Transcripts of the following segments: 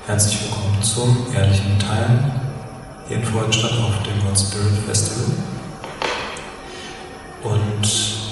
Herzlich willkommen zum ehrlichen Teilen hier in Freudenstadt auf dem God Spirit Festival. Und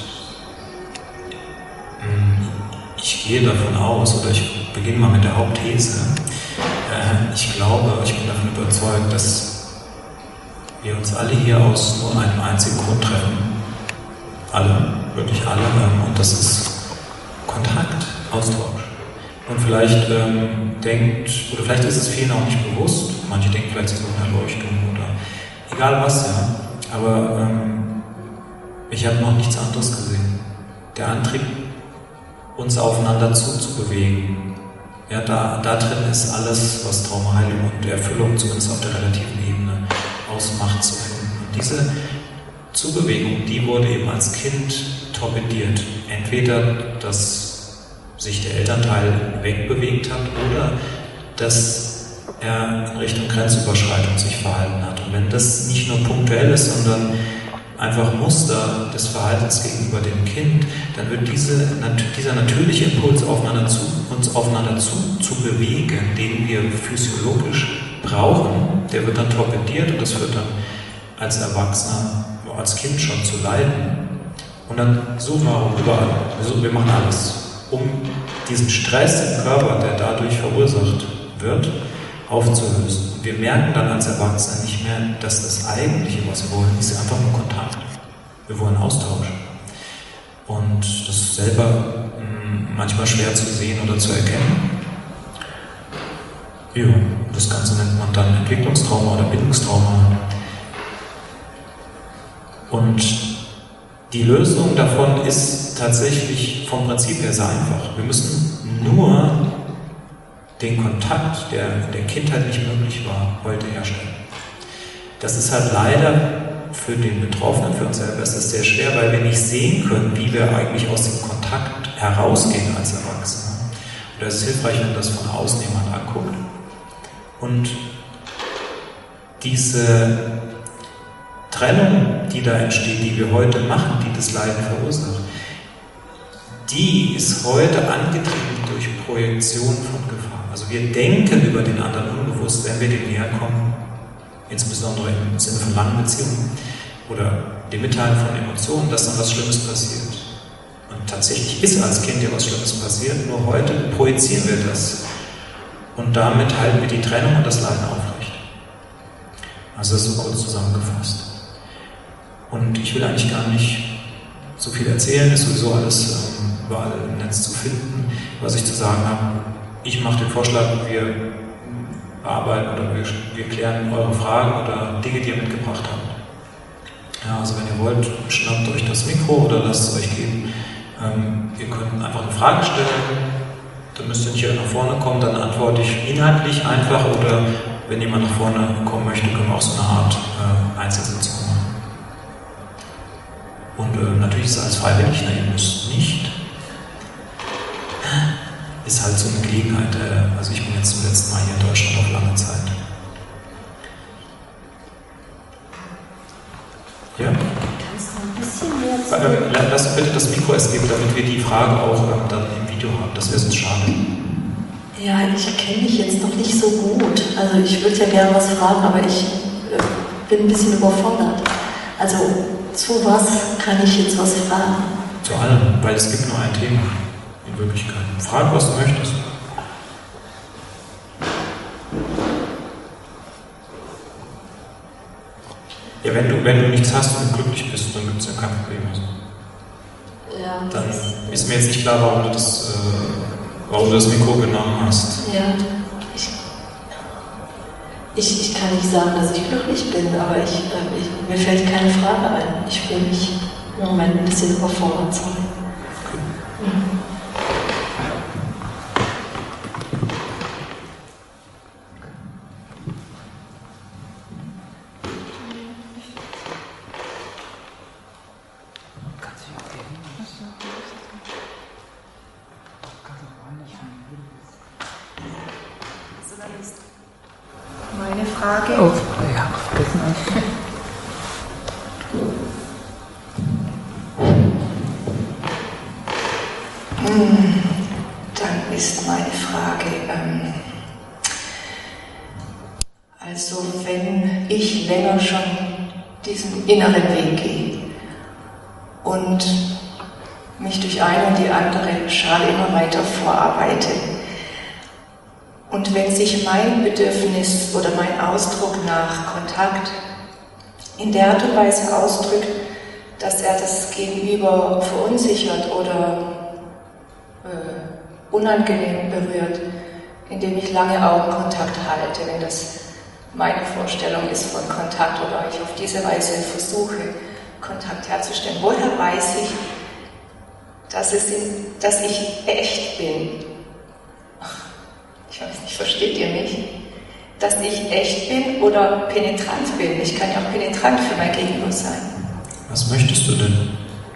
ich gehe davon aus, oder ich beginne mal mit der Hauptthese. Ich glaube, ich bin davon überzeugt, dass wir uns alle hier aus nur einem einzigen Grund treffen. Alle, wirklich alle. Und das ist Kontakt, Austausch. Und vielleicht vielleicht ist es vielen auch nicht bewusst, manche denken vielleicht so eine Erleuchtung oder egal was, ja. Aber ich habe noch nichts anderes gesehen. Der Antrieb, uns aufeinander zuzubewegen, ja, da drin ist alles, was Traumheilung und Erfüllung zumindest auf der relativen Ebene ausmacht, zu finden. Und diese Zubewegung, die wurde eben als Kind torpediert. Entweder, dass sich der Elternteil wegbewegt hat oder dass er in Richtung Grenzüberschreitung sich verhalten hat. Und wenn das nicht nur punktuell ist, sondern einfach Muster des Verhaltens gegenüber dem Kind, dann wird dieser natürliche Impuls, uns aufeinander zu bewegen, den wir physiologisch brauchen, der wird dann torpediert und das führt dann als Erwachsener, als Kind schon zu Leiden. Und dann suchen wir überall, wir machen alles, um diesen Stress im Körper, der dadurch verursacht wird, aufzulösen. Wir merken dann als Erwachsene nicht mehr, dass das Eigentliche, was wir wollen, ist einfach nur Kontakt. Wir wollen Austausch. Und das ist selber manchmal schwer zu sehen oder zu erkennen. Ja, das Ganze nennt man dann Entwicklungstrauma oder Bindungstrauma. Und die Lösung davon ist tatsächlich vom Prinzip her sehr einfach. Wir müssen nur den Kontakt, der in der Kindheit nicht möglich war, heute herstellen. Das ist halt leider für den Betroffenen, für uns selber ist das sehr schwer, weil wir nicht sehen können, wie wir eigentlich aus dem Kontakt herausgehen als Erwachsene. Und es ist hilfreich, wenn das von außen jemand anguckt. Und diese Trennung, die da entsteht, die wir heute machen, die das Leiden verursacht, die ist heute angetrieben durch Projektion von Gefahr. Also wir denken über den anderen unbewusst, wenn wir dem näher kommen, insbesondere im Sinne von langen Beziehungen oder dem Mitteilen von Emotionen, dass dann was Schlimmes passiert. Und tatsächlich ist als Kind ja was Schlimmes passiert, nur heute projizieren wir das. Und damit halten wir die Trennung und das Leiden aufrecht. Also das ist so kurz zusammengefasst. Und ich will eigentlich gar nicht so viel erzählen, ist sowieso alles überall im Netz zu finden, was ich zu sagen habe. Ich mache den Vorschlag, wir bearbeiten oder wir klären eure Fragen oder Dinge, die ihr mitgebracht habt. Ja, also wenn ihr wollt, schnappt euch das Mikro oder lasst es euch geben. Ihr könnt einfach eine Frage stellen, dann müsst ihr nicht nach vorne kommen, dann antworte ich inhaltlich einfach oder wenn jemand nach vorne kommen möchte, können wir auch so eine Art Einzelsitzung machen. Und natürlich ist es alles freiwillig, ihr müsst nicht. Ist halt so eine Gelegenheit, also ich bin jetzt zum letzten Mal hier in Deutschland auf lange Zeit. Ja? Kannst du ein bisschen mehr Lass bitte das Mikro erst geben, damit wir die Frage auch dann im Video haben. Das wäre sonst schade. Ja, ich kenne mich jetzt noch nicht so gut. Also ich würde ja gerne was fragen, aber ich bin ein bisschen überfordert. Also zu was kann ich jetzt was fragen? Zu allem, weil es gibt nur ein Thema in Wirklichkeit. Frag, was du möchtest. Ja, wenn du nichts hast und glücklich bist, dann gibt es ja kein Problem. Also. Ja, dann ist mir jetzt nicht klar, warum du das Mikro genommen hast. Ja, ich kann nicht sagen, dass ich glücklich bin, aber mir fällt keine Frage ein. Ich fühle mich im Moment ein bisschen überfordert sein. Okay. Mhm. Meine Frage. Oh, ja, vergessen. Dann ist meine Frage, Also wenn ich länger schon diesen inneren Weg gehe und mich durch eine und die andere Schale immer weiter vorarbeite und wenn sich mein Bedürfnis oder mein Ausdruck nach Kontakt in der Art und Weise ausdrückt, dass er das Gegenüber verunsichert oder unangenehm berührt, indem ich lange Augenkontakt halte, wenn das meine Vorstellung ist von Kontakt oder ich auf diese Weise versuche, Kontakt herzustellen. Woher weiß ich, dass ich echt bin? Ich weiß nicht, versteht ihr mich? Dass ich echt bin oder penetrant bin? Ich kann ja auch penetrant für mein Gegenüber sein. Was möchtest du denn?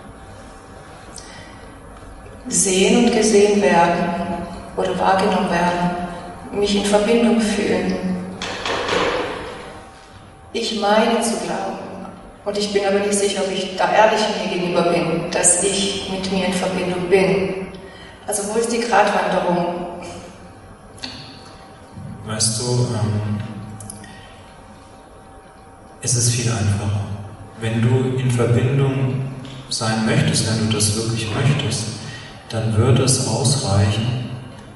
Sehen und gesehen werden oder wahrgenommen werden, mich in Verbindung fühlen. Ich meine zu glauben, und ich bin aber nicht sicher, ob ich da ehrlich mir gegenüber bin, dass ich mit mir in Verbindung bin. Also wo ist die Gratwanderung? Weißt du, es ist viel einfacher. Wenn du in Verbindung sein möchtest, wenn du das wirklich möchtest, dann würde es ausreichen,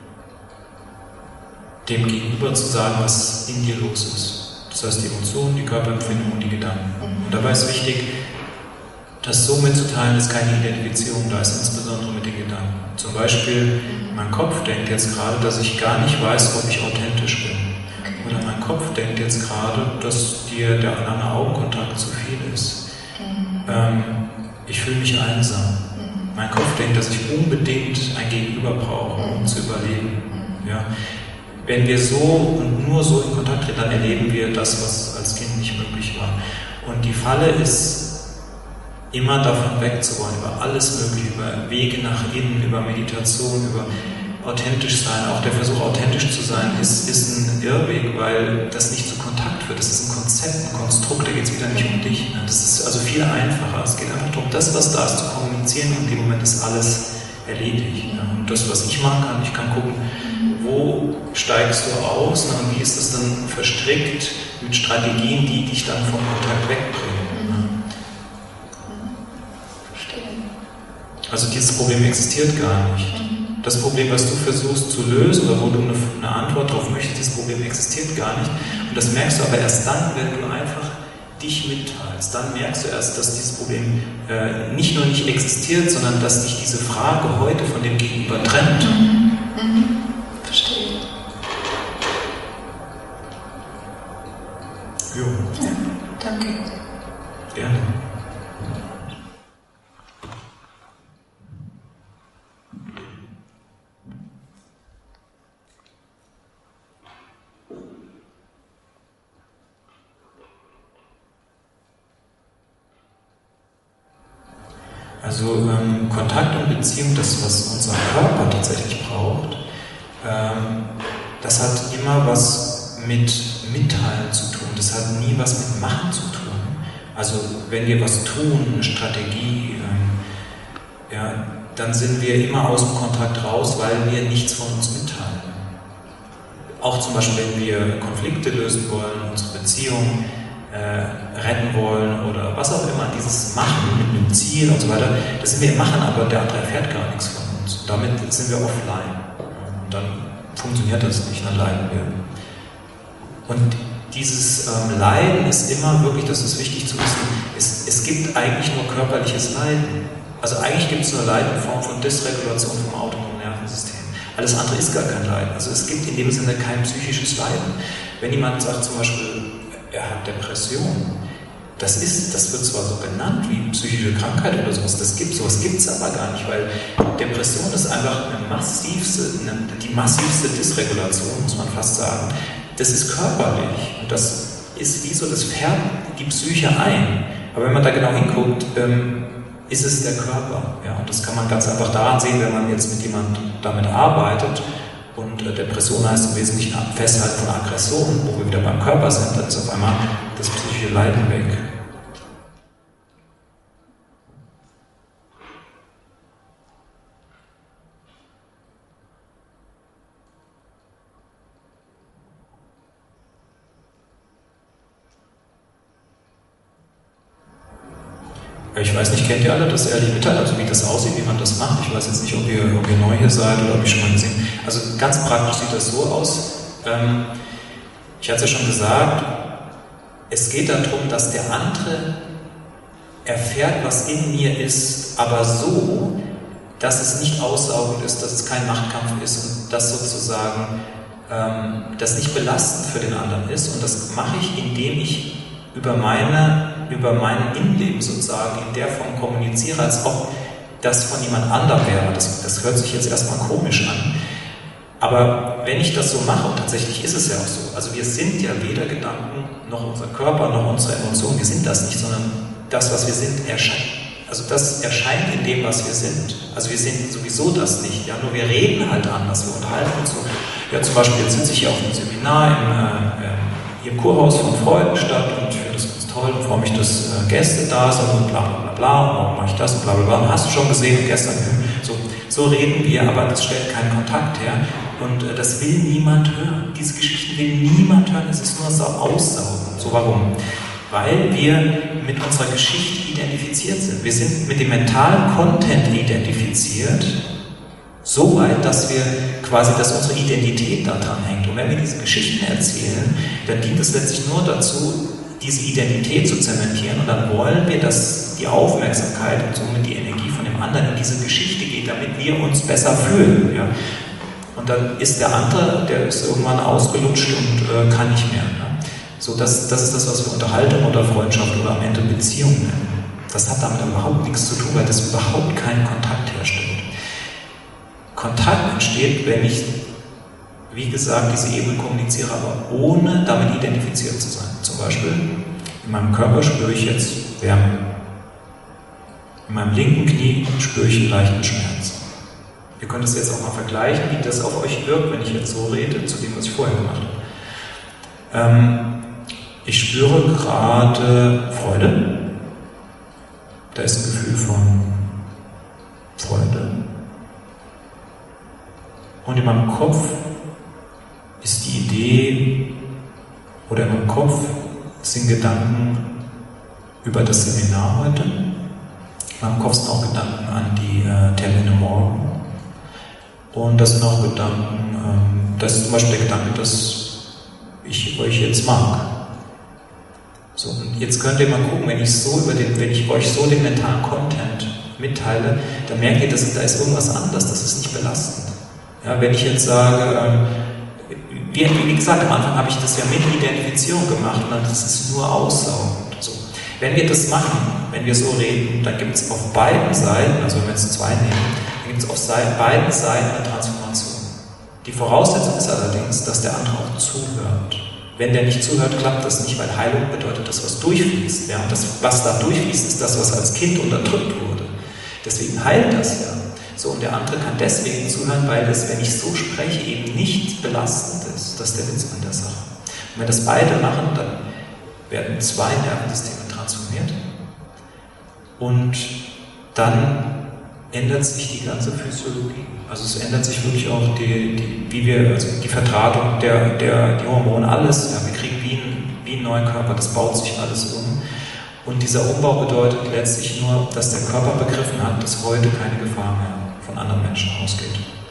dem Gegenüber zu sagen, was in dir los ist. Das heißt, die Emotionen, die Körperempfindung und die Gedanken. Und dabei ist wichtig, das so mitzuteilen, dass keine Identifizierung da ist, insbesondere mit den Gedanken. Zum Beispiel, mein Kopf denkt jetzt gerade, dass ich gar nicht weiß, ob ich authentisch bin. Oder mein Kopf denkt jetzt gerade, dass dir der lange Augenkontakt zu viel ist. Ich fühle mich einsam. Mein Kopf denkt, dass ich unbedingt ein Gegenüber brauche, um zu überleben. Ja? Wenn wir so und nur so in Kontakt treten, dann erleben wir das, was als Kind nicht möglich war. Und die Falle ist, immer davon wegzuwollen, über alles Mögliche, über Wege nach innen, über Meditation, über authentisch sein. Auch der Versuch, authentisch zu sein, ist ein Irrweg, weil das nicht zu Kontakt wird. Das ist ein Konzept, ein Konstrukt, da geht es wieder nicht um dich. Das ist also viel einfacher. Es geht einfach darum, das, was da ist, zu kommunizieren, und in dem Moment ist alles erledigt. Und das, was ich machen kann, ich kann gucken, wo steigst du aus, und wie ist das dann verstrickt mit Strategien, die dich dann vom Kontakt wegbringen. Also dieses Problem existiert gar nicht. Das Problem, was du versuchst zu lösen oder wo du eine Antwort darauf möchtest, dieses Problem existiert gar nicht. Und das merkst du aber erst dann, wenn du einfach dich mitteilst. Dann merkst du erst, dass dieses Problem nicht nur nicht existiert, sondern dass dich diese Frage heute von dem Gegenüber trennt. Verstehe. Jo. Ja, danke. Gerne. Also Kontakt und Beziehung, das, was unser Körper tatsächlich braucht, das hat immer was mit Mitteilen zu tun. Das hat nie was mit Machen zu tun. Also wenn wir was tun, eine Strategie, dann sind wir immer aus dem Kontakt raus, weil wir nichts von uns mitteilen. Auch zum Beispiel, wenn wir Konflikte lösen wollen, unsere Beziehung retten wollen oder was auch immer, dieses Machen mit einem Ziel und so weiter, das sind wir im Machen, aber der andere erfährt gar nichts von uns. Und damit sind wir offline. Und dann funktioniert das nicht, dann leiden wir. Und dieses Leiden ist immer wirklich, das ist wichtig zu wissen, es gibt eigentlich nur körperliches Leiden. Also eigentlich gibt es nur Leiden in Form von Dysregulation vom autonomen Nervensystem. Alles andere ist gar kein Leiden. Also es gibt in dem Sinne kein psychisches Leiden. Wenn jemand sagt zum Beispiel, er hat Depression, das wird zwar so genannt wie psychische Krankheit oder sowas, sowas gibt es aber gar nicht, weil Depression ist einfach die massivste Dysregulation, muss man fast sagen. Das ist körperlich und das ist wie so, das färbt die Psyche ein. Aber wenn man da genau hinguckt, ist es der Körper. Ja? Und das kann man ganz einfach daran sehen, wenn man jetzt mit jemandem damit arbeitet. Und Depression heißt im Wesentlichen Festhalten von Aggression, wo wir wieder beim Körper sind, dann ist auf einmal das psychische Leiden weg. Ich weiß nicht, kennt ihr alle das ehrlich mitteilen, also wie das aussieht, wie man das macht? Ich weiß jetzt nicht, ob ihr neu hier seid oder ob ich schon mal gesehen. Also ganz praktisch sieht das so aus. Ich hatte es ja schon gesagt, es geht darum, dass der andere erfährt, was in mir ist, aber so, dass es nicht aussaugend ist, dass es kein Machtkampf ist und dass sozusagen das nicht belastend für den anderen ist. Und das mache ich, indem ich über mein Innenleben sozusagen in der Form kommuniziere, als ob das von jemand anderem wäre. Das hört sich jetzt erstmal komisch an. Aber wenn ich das so mache, und tatsächlich ist es ja auch so, also wir sind ja weder Gedanken, noch unser Körper, noch unsere Emotionen, wir sind das nicht, sondern das, was wir sind, erscheint. Also das erscheint in dem, was wir sind. Also wir sind sowieso das nicht, ja, nur wir reden halt anders, wir unterhalten uns so. Ja, zum Beispiel, jetzt sitze ich hier auf einem Seminar im Kurhaus von Freudenstadt und ich finde das ganz toll und freue mich, dass Gäste da sind und bla bla bla bla und warum mache ich das und bla bla bla. Hast du schon gesehen und gestern, so reden wir, aber das stellt keinen Kontakt her und das will niemand hören. Diese Geschichten will niemand hören, es ist nur so Aussaugen. So, warum? Weil wir mit unserer Geschichte identifiziert sind. Wir sind mit dem mentalen Content identifiziert, so weit, dass unsere Identität daran hängt. Und wenn wir diese Geschichten erzählen, dann dient es letztlich nur dazu, diese Identität zu zementieren. Und dann wollen wir, dass die Aufmerksamkeit und somit die Energie von dem anderen in diese Geschichte geht, damit wir uns besser fühlen. Ja? Und dann ist der andere, der ist irgendwann ausgelutscht und kann nicht mehr. Ne? So, das ist das, was wir Unterhaltung oder Freundschaft oder am Ende Beziehung nennen. Das hat damit überhaupt nichts zu tun, weil das überhaupt keinen Kontakt herstellt. Kontakt entsteht, wenn ich, wie gesagt, diese Ebene kommuniziere, aber ohne damit identifiziert zu sein. Zum Beispiel, in meinem Körper spüre ich jetzt Wärme. In meinem linken Knie spüre ich einen leichten Schmerz. Ihr könnt es jetzt auch mal vergleichen, wie das auf euch wirkt, wenn ich jetzt so rede, zu dem, was ich vorher gemacht habe. Ich spüre gerade Freude. Da ist ein Gefühl von Freude. Und in meinem Kopf ist die Idee, oder in meinem Kopf sind Gedanken über das Seminar heute. In meinem Kopf sind auch Gedanken an die Termine morgen. Und das sind auch Gedanken, das ist zum Beispiel der Gedanke, dass ich euch jetzt mag. So, und jetzt könnt ihr mal gucken, wenn ich euch so den mentalen Content mitteile, dann merkt ihr, dass da ist irgendwas anderes, das ist nicht belastend. Ja, wenn ich jetzt sage, wie gesagt, am Anfang habe ich das ja mit Identifizierung gemacht und das ist nur aussaugend. So. Wenn wir das machen, wenn wir so reden, dann gibt es auf beiden Seiten, also wenn wir jetzt zwei nehmen, dann gibt es auf beiden Seiten eine Transformation. Die Voraussetzung ist allerdings, dass der andere auch zuhört. Wenn der nicht zuhört, klappt das nicht, weil Heilung bedeutet, dass was durchfließt. Ja? Und das, was da durchfließt, ist das, was als Kind unterdrückt wurde. Deswegen heilt das ja. So, und der andere kann deswegen zuhören, weil es, wenn ich so spreche, eben nicht belastend ist. Das ist der Witz an der Sache. Und wenn das beide machen, dann werden zwei Nervensysteme transformiert und dann ändert sich die ganze Physiologie. Also es ändert sich wirklich auch die Vertratung die Hormone, alles. Ja, wir kriegen wie einen neuen Körper, das baut sich alles um. Und dieser Umbau bedeutet letztlich nur, dass der Körper begriffen hat, dass heute keine Gefahr mehr von anderen Menschen ausgeht.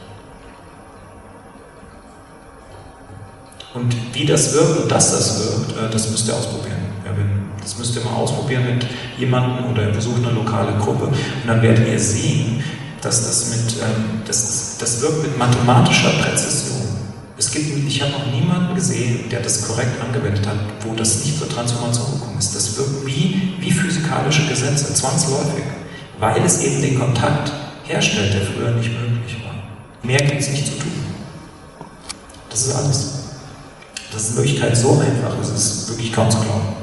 Und wie das wirkt und dass das wirkt, das müsst ihr ausprobieren. Das müsst ihr mal ausprobieren mit jemandem oder ihr besucht eine lokale Gruppe und dann werdet ihr sehen, dass das wirkt mit mathematischer Präzision. Ich habe noch niemanden gesehen, der das korrekt angewendet hat, wo das nicht zur Transformation gekommen ist. Das wirkt wie physikalische Gesetze, zwangsläufig, weil es eben den Kontakt herstellt, der früher nicht möglich war. Mehr gibt es nicht zu tun. Das ist alles. Das ist in Wirklichkeit so einfach, es ist wirklich kaum zu glauben.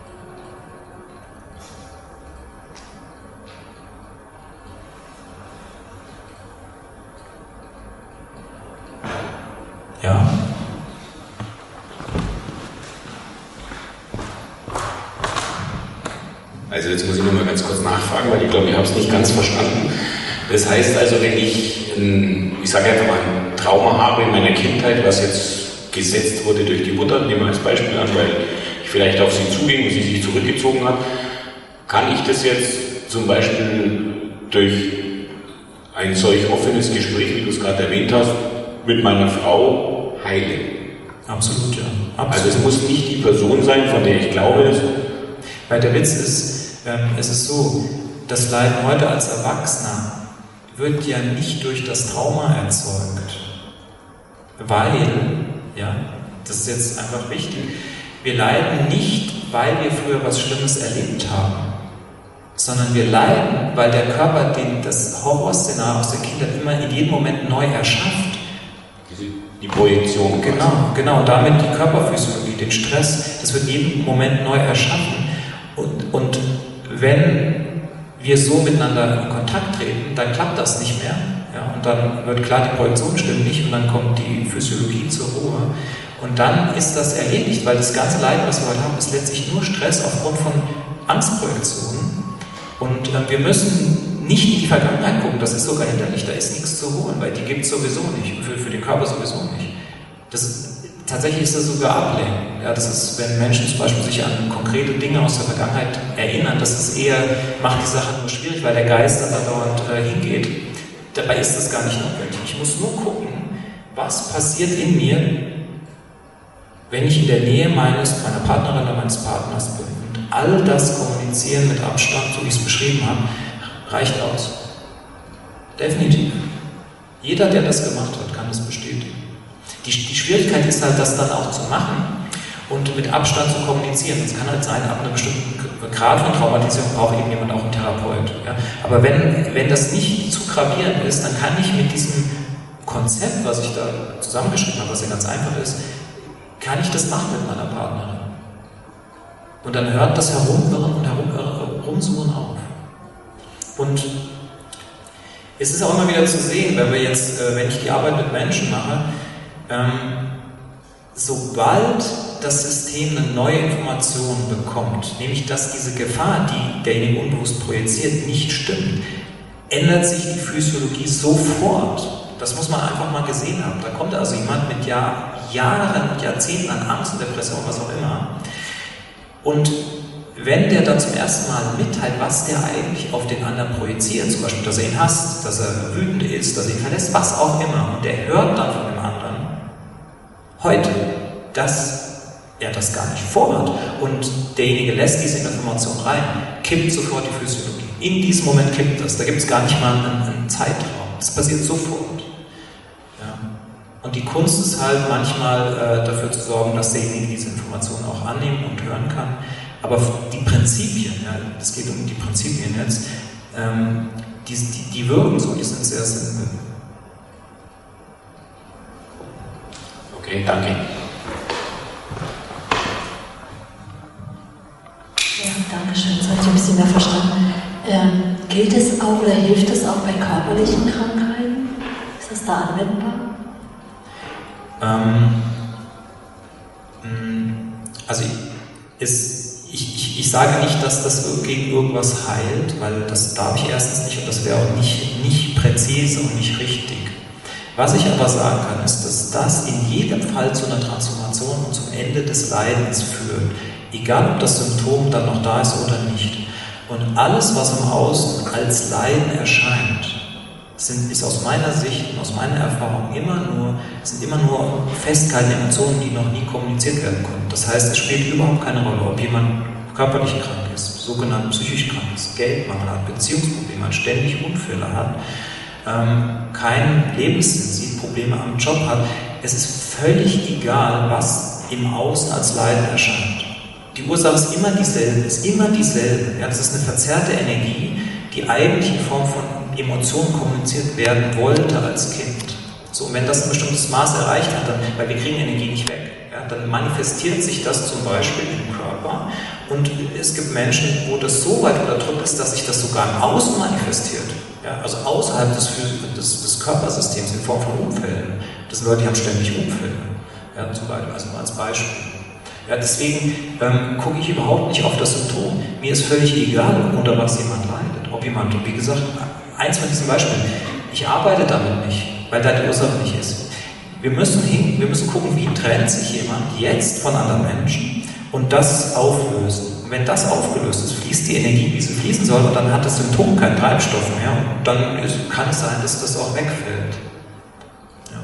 Ja? Also jetzt muss ich nur mal ganz kurz nachfragen, weil ich glaube, ich habe es nicht ganz verstanden. Das heißt also, wenn ich sage einfach mal, ein Trauma habe in meiner Kindheit, was jetzt gesetzt wurde durch die Mutter, nehmen wir als Beispiel an, weil ich vielleicht auf sie zuging und sie sich zurückgezogen hat, kann ich das jetzt zum Beispiel durch ein solch offenes Gespräch, wie du es gerade erwähnt hast, mit meiner Frau heilen. Absolut, ja. Absolut. Also es muss nicht die Person sein, von der ich glaube. Weil der Witz ist, es ist so, das Leiden heute als Erwachsener wird ja nicht durch das Trauma erzeugt. Weil, ja, das ist jetzt einfach wichtig, wir leiden nicht, weil wir früher was Schlimmes erlebt haben, sondern wir leiden, weil der Körper das Horrorszenario aus der Kindheit immer in jedem Moment neu erschafft. Die Projektion. Genau, damit die Körperphysiologie, den Stress, das wird jeden Moment neu erschaffen. Und wenn wir so miteinander in Kontakt treten, dann klappt das nicht mehr. Ja, und dann wird klar, die Projektion stimmt nicht und dann kommt die Physiologie zur Ruhe. Und dann ist das erledigt, weil das ganze Leiden, was wir heute haben, ist letztlich nur Stress aufgrund von Angstprojektionen. Und wir müssen nicht in die Vergangenheit gucken, das ist sogar hinderlich, da ist nichts zu holen, weil die gibt es sowieso nicht, für den Körper sowieso nicht. Tatsächlich ist das sogar Ablehnung. Ja, das ist, wenn Menschen zum Beispiel sich an konkrete Dinge aus der Vergangenheit erinnern, das ist eher, macht die Sache nur schwierig, weil der Geist dann dauernd hingeht. Dabei ist das gar nicht notwendig. Ich muss nur gucken, was passiert in mir, wenn ich in der Nähe meiner Partnerin oder meines Partners bin. Und all das Kommunizieren mit Abstand, so wie ich es beschrieben habe, reicht aus. Definitiv. Jeder, der das gemacht hat, kann das bestätigen. Die Schwierigkeit ist halt, das dann auch zu machen und mit Abstand zu kommunizieren. Es kann halt sein, ab einem bestimmten Grad von Traumatisierung braucht eben jemand auch einen Therapeut. Ja? Aber wenn das nicht zu gravierend ist, dann kann ich mit diesem Konzept, was ich da zusammengeschrieben habe, was ja ganz einfach ist, kann ich das machen mit meiner Partnerin. Und dann hört das Herumwirren und Herumsuchen auf. Und es ist auch immer wieder zu sehen, wenn ich die Arbeit mit Menschen mache, sobald das System eine neue Information bekommt, nämlich dass diese Gefahr, die derjenige unbewusst projiziert, nicht stimmt, ändert sich die Physiologie sofort. Das muss man einfach mal gesehen haben. Da kommt also jemand mit Jahren und Jahrzehnten an Angst und Depression, was auch immer. Und wenn der dann zum ersten Mal mitteilt, was der eigentlich auf den anderen projiziert, zum Beispiel, dass er ihn hasst, dass er wütend ist, dass er ihn verlässt, was auch immer, und der hört dann von dem anderen heute, dass er das gar nicht vorhat und derjenige lässt diese Information rein, kippt sofort die Physiologie. In diesem Moment kippt das, da gibt es gar nicht mal einen Zeitraum, das passiert sofort. Ja. Und die Kunst ist halt manchmal dafür zu sorgen, dass derjenige diese Information auch annehmen und hören kann. Aber die Prinzipien, ja, es geht um die Prinzipien jetzt, die wirken so, die sind sehr simpel. Okay, danke. Ja, danke schön, jetzt habe ich ein bisschen mehr verstanden. Gilt es auch oder hilft es auch bei körperlichen Krankheiten? Ist das da anwendbar? Also ich sage nicht, dass das gegen irgendwas heilt, weil das darf ich erstens nicht und das wäre auch nicht präzise und nicht richtig. Was ich aber sagen kann, ist, dass das in jedem Fall zu einer Transformation und zum Ende des Leidens führt, egal ob das Symptom dann noch da ist oder nicht. Und alles, was im Außen als Leiden erscheint, ist aus meiner Sicht und aus meiner Erfahrung sind immer nur festgehaltene Emotionen, die noch nie kommuniziert werden konnten. Das heißt, es spielt überhaupt keine Rolle, ob jemand körperlich krank ist, sogenannt psychisch krank ist, Geldmangel hat, Beziehungsprobleme hat, ständig Unfälle hat, keinen Lebenssinn sieht, Probleme am Job hat. Es ist völlig egal, was im Außen als Leiden erscheint. Die Ursache ist immer dieselbe. Ja, das ist eine verzerrte Energie, die eigentlich in Form von Emotionen kommuniziert werden wollte als Kind. So, und wenn das ein bestimmtes Maß erreicht hat, weil wir kriegen Energie nicht weg, ja, dann manifestiert sich das zum Beispiel im Körper und es gibt Menschen, wo das so weit unterdrückt ist, dass sich das sogar im Außen manifestiert. Ja, also außerhalb des Körpersystems in Form von Unfällen. Das sind Leute, die haben ständig Unfälle. Ja, zum Beispiel, also mal als Beispiel. Ja, deswegen gucke ich überhaupt nicht auf das Symptom. Mir ist völlig egal, unter was jemand leidet. Ob jemand, wie gesagt, eins von diesen Beispielen, ich arbeite damit nicht, weil da die Ursache nicht ist. Wir müssen gucken, wie trennt sich jemand jetzt von anderen Menschen und das auflösen. Und wenn das aufgelöst ist, fließt die Energie, wie sie fließen soll, und dann hat das Symptom keinen Treibstoff mehr. Und dann kann es sein, dass das auch wegfällt. Ja.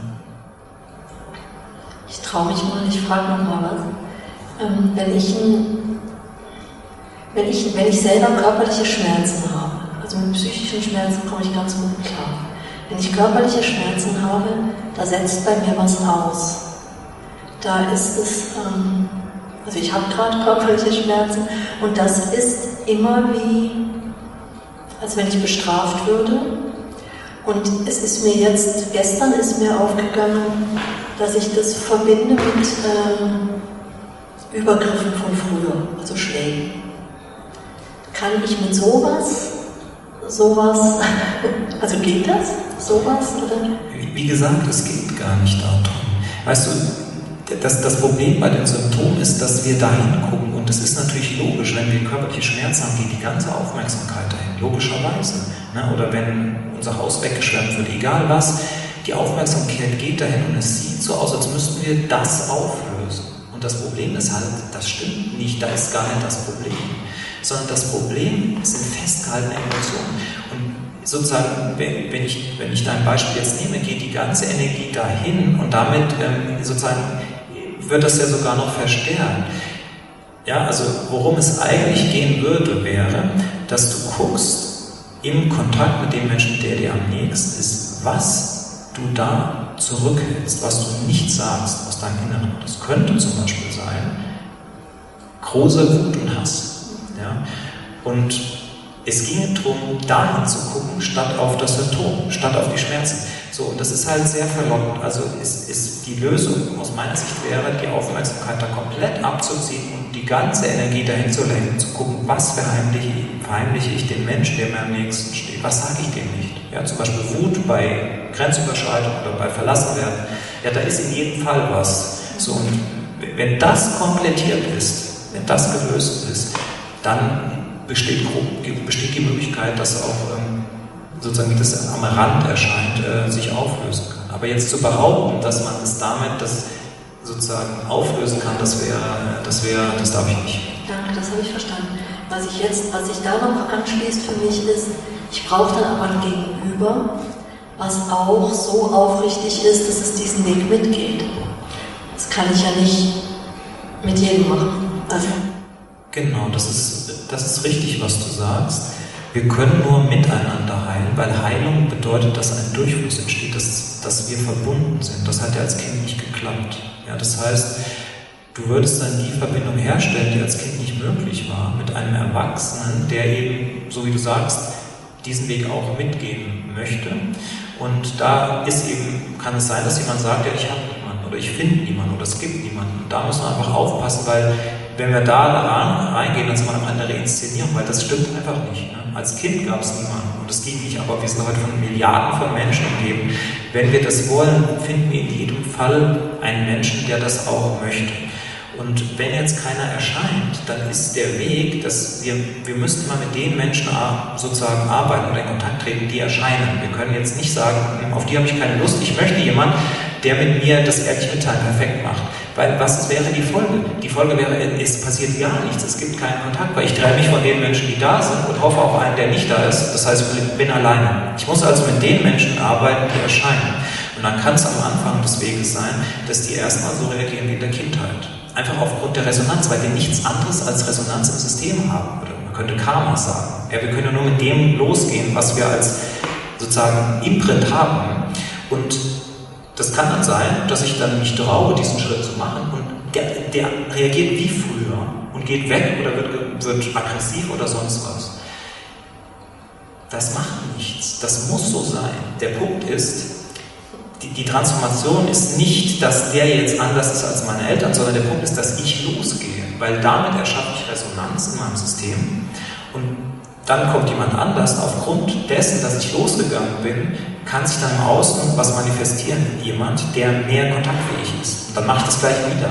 Ich traue mich mal, ich frage nochmal was. Wenn ich selber körperliche Schmerzen habe, also mit psychischen Schmerzen komme ich ganz gut klar. Wenn ich körperliche Schmerzen habe, da setzt bei mir was aus. Da ist es, also ich habe gerade körperliche Schmerzen und das ist immer wie, als wenn ich bestraft würde. Und es ist mir jetzt, gestern ist mir aufgegangen, dass ich das verbinde mit Übergriffen von früher, also Schlägen. Kann ich mit sowas, also geht das, sowas, oder? Wie gesagt, es geht gar nicht darum. Weißt du, das Problem bei den Symptomen ist, dass wir dahin gucken, und es ist natürlich logisch, wenn wir körperliche Schmerzen haben, geht die ganze Aufmerksamkeit dahin, logischerweise. Ne? Oder wenn unser Haus weggeschwemmt wird, egal was, die Aufmerksamkeit geht dahin und es sieht so aus, als müssten wir das auflösen. Und das Problem ist halt, das stimmt nicht, da ist gar nicht das Problem. Sondern das Problem sind festgehaltene Emotionen. Und sozusagen, wenn ich dein Beispiel jetzt nehme, geht die ganze Energie dahin und damit sozusagen wird das ja sogar noch verstärkt. Ja, also worum es eigentlich gehen würde, wäre, dass du guckst im Kontakt mit dem Menschen, der dir am nächsten ist, was du da zurückhältst, was du nicht sagst aus deinem Inneren. Das könnte zum Beispiel sein, große Wut und Hass. Ja? Und es ginge darum, dahin zu gucken, statt auf das Symptom, statt auf die Schmerzen. So, und das ist halt sehr verlockend. Also ist die Lösung aus meiner Sicht wäre, die Aufmerksamkeit da komplett abzuziehen und die ganze Energie dahin zu lenken, zu gucken, was verheimliche ich dem Menschen, der mir am nächsten steht, was sage ich dem nicht. Ja, zum Beispiel Wut bei Grenzüberschreitung oder bei Verlassenwerden. Ja, da ist in jedem Fall was. So, und wenn das komplettiert ist, wenn das gelöst ist, dann besteht die Möglichkeit, dass auch sozusagen, wie das am Rand erscheint, sich auflösen kann. Aber jetzt zu behaupten, dass man es damit das sozusagen auflösen kann, das darf ich nicht. Danke, das habe ich verstanden. Was sich da noch anschließt für mich ist, ich brauche dann aber ein Gegenüber, was auch so aufrichtig ist, dass es diesen Weg mitgeht. Das kann ich ja nicht mit jedem machen. Also, genau, das ist richtig, was du sagst. Wir können nur miteinander heilen, weil Heilung bedeutet, dass ein Durchfluss entsteht, dass wir verbunden sind. Das hat ja als Kind nicht geklappt. Ja, das heißt, du würdest dann die Verbindung herstellen, die als Kind nicht möglich war, mit einem Erwachsenen, der eben, so wie du sagst, diesen Weg auch mitgehen möchte. Und da kann es sein, dass jemand sagt, ja, ich habe niemanden oder ich finde niemanden oder es gibt niemanden. Und da muss man einfach aufpassen, weil wenn wir da reingehen, dann sind wir eine andere Inszenierung, weil das stimmt einfach nicht. Ne? Als Kind gab es niemanden und das ging nicht, aber wir sind heute von Milliarden von Menschen umgeben. Wenn wir das wollen, finden wir in jedem Fall einen Menschen, der das auch möchte. Und wenn jetzt keiner erscheint, dann ist der Weg, dass wir müssten mal mit den Menschen sozusagen arbeiten oder in Kontakt treten, die erscheinen. Wir können jetzt nicht sagen, auf die habe ich keine Lust, ich möchte jemanden, der mit mir das ehrlich mitteilen perfekt macht. Weil was wäre die Folge? Die Folge wäre, es passiert gar nichts, es gibt keinen Kontakt, weil ich trenne mich von den Menschen, die da sind und hoffe auf einen, der nicht da ist. Das heißt, ich bin alleine. Ich muss also mit den Menschen arbeiten, die erscheinen. Und dann kann es am Anfang des Weges sein, dass die erstmal so reagieren wie in der Kindheit. Einfach aufgrund der Resonanz, weil wir nichts anderes als Resonanz im System haben. Oder man könnte Karma sagen. Ja, wir können ja nur mit dem losgehen, was wir als sozusagen Imprint haben. Und das kann dann sein, dass ich dann mich traue, diesen Schritt zu machen und der reagiert wie früher und geht weg oder wird aggressiv oder sonst was. Das macht nichts. Das muss so sein. Der Punkt ist, die Transformation ist nicht, dass der jetzt anders ist als meine Eltern, sondern der Punkt ist, dass ich losgehe, weil damit erschaffe ich Resonanz in meinem System und dann kommt jemand anders. Aufgrund dessen, dass ich losgegangen bin, kann sich dann im Außen was manifestieren. Jemand, der mehr kontaktfähig ist. Und dann mache ich das gleich wieder.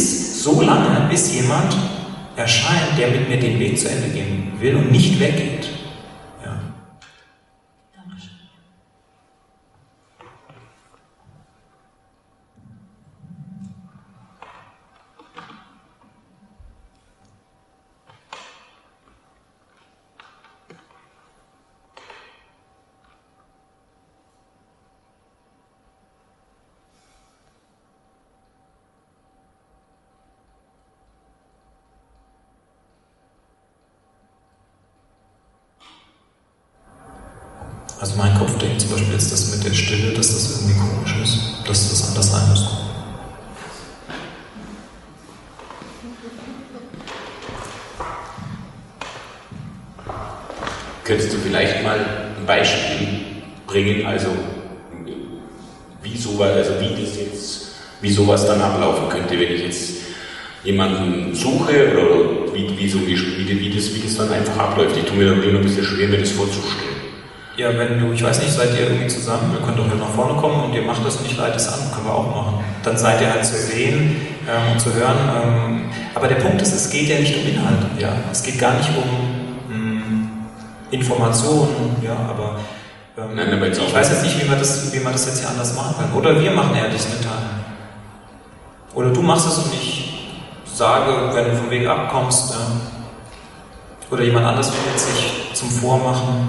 Bis jemand erscheint, der mit mir den Weg zu Ende gehen will und nicht weggeht. Ja. Dankeschön. Also mein Kopf denkt zum Beispiel jetzt das mit der Stille, dass das irgendwie komisch ist, dass das anders sein muss. Könntest du vielleicht mal ein Beispiel bringen, also wie sowas dann ablaufen könnte, wenn ich jetzt jemanden suche oder wie das dann einfach abläuft? Ich tue mir dann immer ein bisschen schwer, mir das vorzustellen. Ja, ich weiß nicht, seid ihr irgendwie zusammen, ihr könnt doch hier nach vorne kommen und ihr macht das und ich leite es an, können wir auch machen. Dann seid ihr halt zu sehen und zu hören. Aber der Punkt ist, es geht ja nicht um Inhalte, ja. Es geht gar nicht um Informationen, ja, aber ich weiß jetzt nicht, wie man das jetzt hier anders machen kann. Oder wir machen eher das Mitteilen. Oder du machst es und ich sage, wenn du vom Weg abkommst, oder jemand anders will jetzt sich zum Vormachen.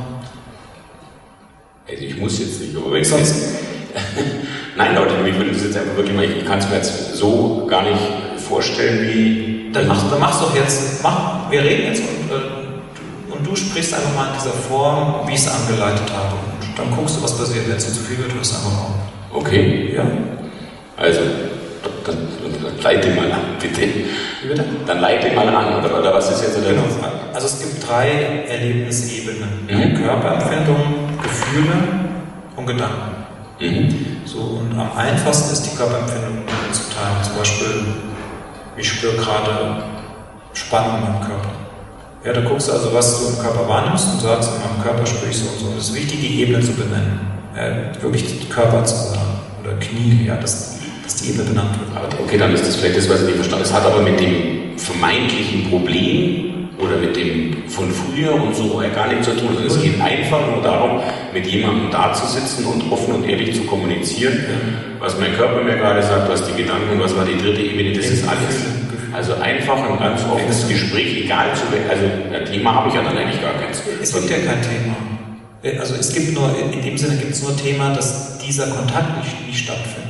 Also ich muss jetzt nicht, aber wenn ich sonst... Nein, Leute, ich würde das jetzt einfach wirklich mal, ich kann es mir jetzt so gar nicht vorstellen, wie... Dann mach's doch jetzt, wir reden jetzt und du sprichst einfach mal in dieser Form, wie ich es angeleitet habe. Und dann guckst du, was passiert. Wenn es zu viel wird, hörst du einfach auf. Okay. Ja. Also, dann leite mal an, bitte. Wie bitte? Dann leite mal an, oder was ist jetzt der... Genau. Also es gibt 3 Erlebnisebenen. Körperempfindungen, Gefühle und Gedanken. So, und am einfachsten ist die Körperempfindung zu teilen. Zum Beispiel, ich spüre gerade Spannung in meinem Körper. Ja, da guckst du also, was du im Körper wahrnimmst und sagst, in meinem Körper spüre ich so und so. Und es ist wichtig, die Ebene zu benennen. Ja, wirklich den Körper zu sagen. Oder Knie, ja, dass die Ebene benannt wird. Okay, dann ist das vielleicht das, was ich nicht verstanden habe. Es hat aber mit dem vermeintlichen Problem oder mit dem von früher und so gar nichts zu tun. Also es geht einfach nur darum, mit jemandem da zu sitzen und offen und ehrlich zu kommunizieren, was mein Körper mir gerade sagt, was die Gedanken und was war die dritte Ebene, das ist alles. Also einfach ein ganz offenes Gespräch, egal zu welchem, also ein Thema habe ich ja dann eigentlich gar keins. Es gibt ja kein Thema. Also es gibt nur, in dem Sinne gibt es nur Thema, dass dieser Kontakt nicht stattfindet.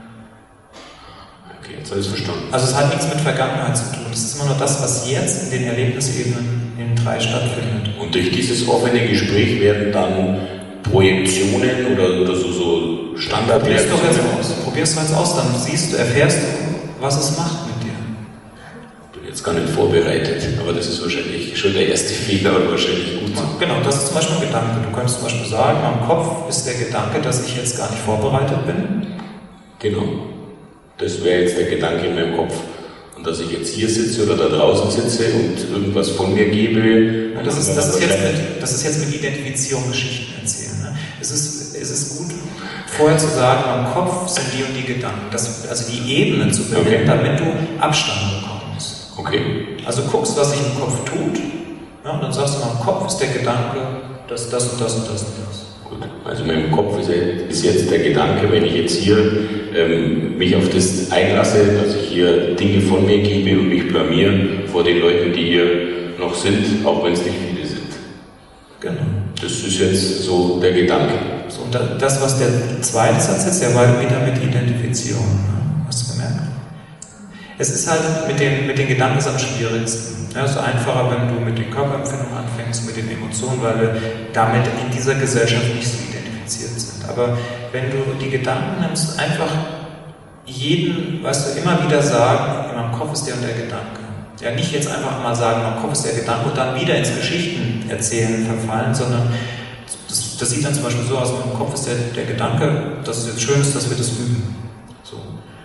Okay, jetzt habe ich es verstanden. Also es hat nichts mit Vergangenheit zu tun. Es ist immer nur das, was jetzt in den Erlebnisebenen in 3 stattfindet. Und durch dieses offene Gespräch werden dann Projektionen oder so Standardreaktionen. Probier's doch jetzt aus, dann erfährst du, was es macht mit dir. Ich bin jetzt gar nicht vorbereitet, aber das ist wahrscheinlich schon der erste Fehler und wahrscheinlich gut. Genau, das ist zum Beispiel ein Gedanke. Du könntest zum Beispiel sagen, in meinem Kopf ist der Gedanke, dass ich jetzt gar nicht vorbereitet bin. Genau. Das wäre jetzt der Gedanke in meinem Kopf. Und dass ich jetzt hier sitze oder da draußen sitze und irgendwas von mir gebe. Ja, das ist jetzt mit Identifizierung Geschichten erzählen. Ne? Es ist gut, vorher zu sagen, am Kopf sind die und die Gedanken. Also die Ebenen zu benennen, damit du Abstand bekommst. Okay. Also guckst, was sich im Kopf tut. Ja, und dann sagst du, am Kopf ist der Gedanke, das und das und das und das. Gut, also in meinem Kopf ist jetzt der Gedanke, wenn ich jetzt hier mich auf das einlasse, dass ich hier Dinge von mir gebe und mich blamiere vor den Leuten, die hier noch sind, auch wenn es nicht viele sind. Genau. Das ist jetzt so der Gedanke. So, und das, was der zweite Satz ist, der war wieder mit Identifizierung. Ne? Hast du gemerkt? Es ist halt mit den Gedanken am schwierigsten. Ja, es ist einfacher, wenn du mit den Körperempfindungen anfängst, mit den Emotionen, weil wir damit in dieser Gesellschaft nicht so identifiziert sind. Aber wenn du die Gedanken nimmst, einfach jeden, weißt du, immer wieder sagen, in meinem Kopf ist der und der Gedanke. Ja, nicht jetzt einfach mal sagen, in meinem Kopf ist der Gedanke und dann wieder ins Geschichten erzählen verfallen, sondern das sieht dann zum Beispiel so aus, in meinem Kopf ist der Gedanke, dass es jetzt schön ist, dass wir das üben. So.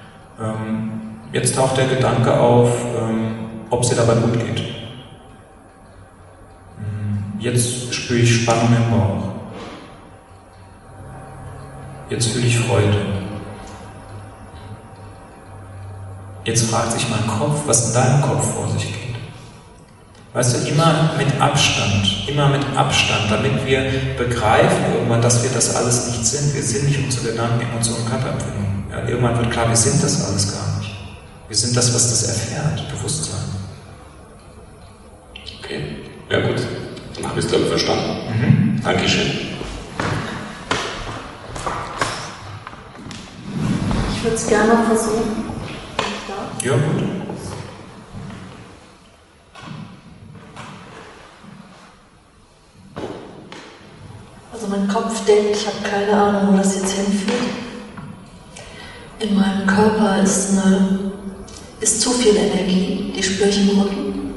Jetzt taucht der Gedanke auf, ob es dir dabei gut geht. Jetzt spüre ich Spannung im Bauch. Jetzt fühle ich Freude. Jetzt fragt sich mein Kopf, was in deinem Kopf vor sich geht. Weißt du, immer mit Abstand, damit wir begreifen irgendwann, dass wir das alles nicht sind. Wir sind nicht unsere Gedanken, Emotionen, Körperempfindungen. Ja, irgendwann wird klar, wir sind das alles gar nicht. Wir sind das, was das erfährt, Bewusstsein. Okay, ja gut. Dann habe ich es, glaube ich, verstanden. Dankeschön. Ich würde es gerne noch versuchen. Ja, gut. Also mein Kopf Kopf denkt, ich habe keine Ahnung, wo das jetzt hinführt. In meinem Körper ist zu viel Energie, die spüre ich im Rücken.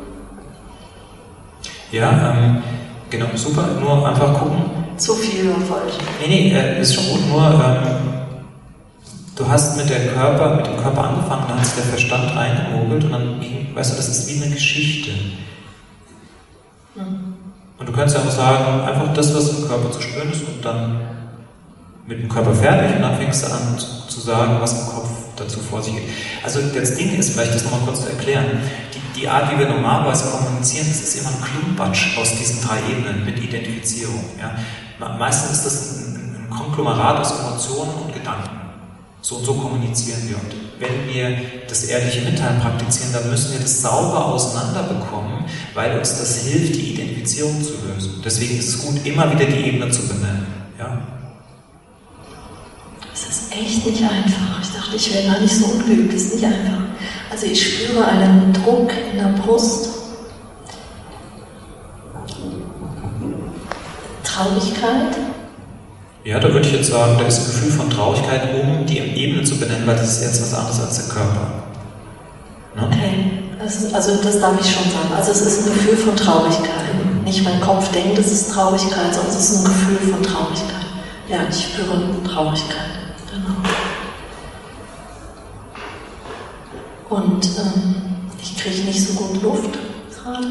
Ja, genau, super, nur einfach gucken. Zu viel war falsch. Nee, ist schon gut, nur du hast mit dem Körper angefangen, dann hat sich der Verstand eingemogelt und dann, weißt du, das ist wie eine Geschichte. Und du kannst ja auch sagen, einfach das, was im Körper zu spüren ist und dann mit dem Körper fertig und dann fängst du an zu sagen, was im Kopf dazu vor sich geht. Also das Ding ist, vielleicht das nochmal kurz zu erklären, die Art, wie wir normalerweise kommunizieren, das ist immer ein Klumpatsch aus diesen 3 Ebenen mit Identifizierung. Ja. Meistens ist das ein Konglomerat aus Emotionen und Gedanken. So und so kommunizieren wir. Und wenn wir das ehrliche Mitteilen praktizieren, dann müssen wir das sauber auseinanderbekommen, weil uns das hilft, die Identifizierung zu lösen. Deswegen ist es gut, immer wieder die Ebene zu benennen. Ja? Es ist echt nicht einfach. Ich dachte, ich wäre gar nicht so ungeübt. Es ist nicht einfach. Also ich spüre einen Druck in der Brust, Traurigkeit. Ja, da würde ich jetzt sagen, da ist ein Gefühl von Traurigkeit, um die Ebene zu benennen, weil das ist jetzt was anderes als der Körper. Ne? Okay, also das darf ich schon sagen. Also es ist ein Gefühl von Traurigkeit. Nicht mein Kopf denkt, es ist Traurigkeit, sondern es ist ein Gefühl von Traurigkeit. Ja, ich spüre Traurigkeit. Genau. Und ich kriege nicht so gut Luft gerade.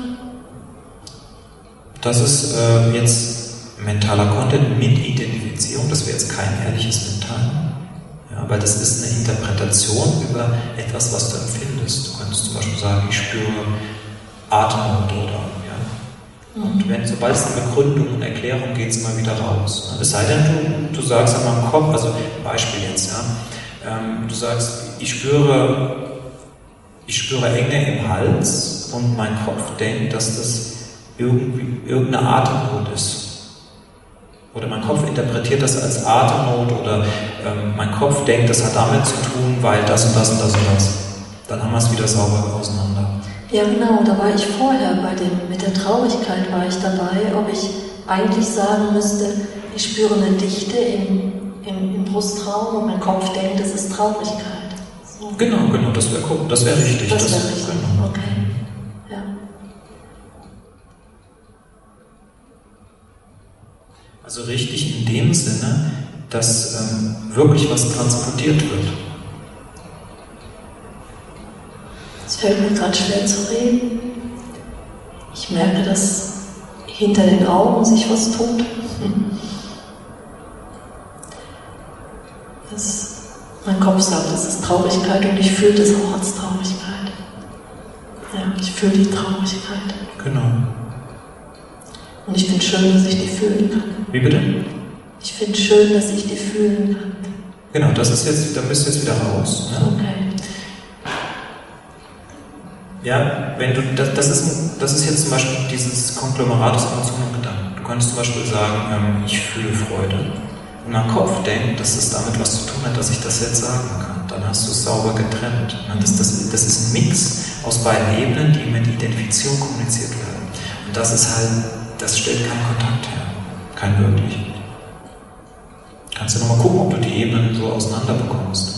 Das ist jetzt mentaler Content mit Identifizierung, das wäre jetzt kein ehrliches Mitteilen, ja, weil das ist eine Interpretation über etwas, was du empfindest. Du könntest zum Beispiel sagen, ich spüre Atemnot oder, ja. Und sobald es eine Begründung und Erklärung geht, es immer wieder raus. Es sei denn, du sagst an meinem Kopf, also Beispiel jetzt, ja, du sagst, ich spüre Enge im Hals und mein Kopf denkt, dass das irgendeine Atemnot ist. Oder mein Kopf interpretiert das als Atemnot oder mein Kopf denkt, das hat damit zu tun, weil das und das und das und das. Dann haben wir es wieder sauber auseinander. Ja genau, da war ich vorher mit der Traurigkeit war ich dabei, ob ich eigentlich sagen müsste, ich spüre eine Dichte im Brustraum und mein Kopf denkt, das ist Traurigkeit. So. Genau, das wäre richtig. Das wäre richtig, genau. Okay. Ja. Also richtig in dem Sinne, dass wirklich was transportiert wird. Es fällt mir gerade schwer zu reden. Ich merke, dass hinter den Augen sich was tut. Mein Kopf sagt, es ist Traurigkeit und ich fühle das auch als Traurigkeit. Ja, ich fühle die Traurigkeit. Genau. Und ich finde schön, dass ich die fühlen kann. Wie bitte? Ich finde schön, dass ich die fühlen kann. Genau, da bist du jetzt wieder raus. Ne? Okay. Ja, wenn du, das ist jetzt zum Beispiel dieses Konglomerat aus Emotionen und Gedanken. Du könntest zum Beispiel sagen, ich fühle Freude. Und mein Kopf denkt, dass es damit was zu tun hat, dass ich das jetzt sagen kann. Dann hast du es sauber getrennt. Das ist ein Mix aus beiden Ebenen, die mit Identifizierung kommuniziert werden. Und das stellt keinen Kontakt her. Kein wirklich. Kannst du nochmal gucken, ob du die Ebenen so auseinander bekommst.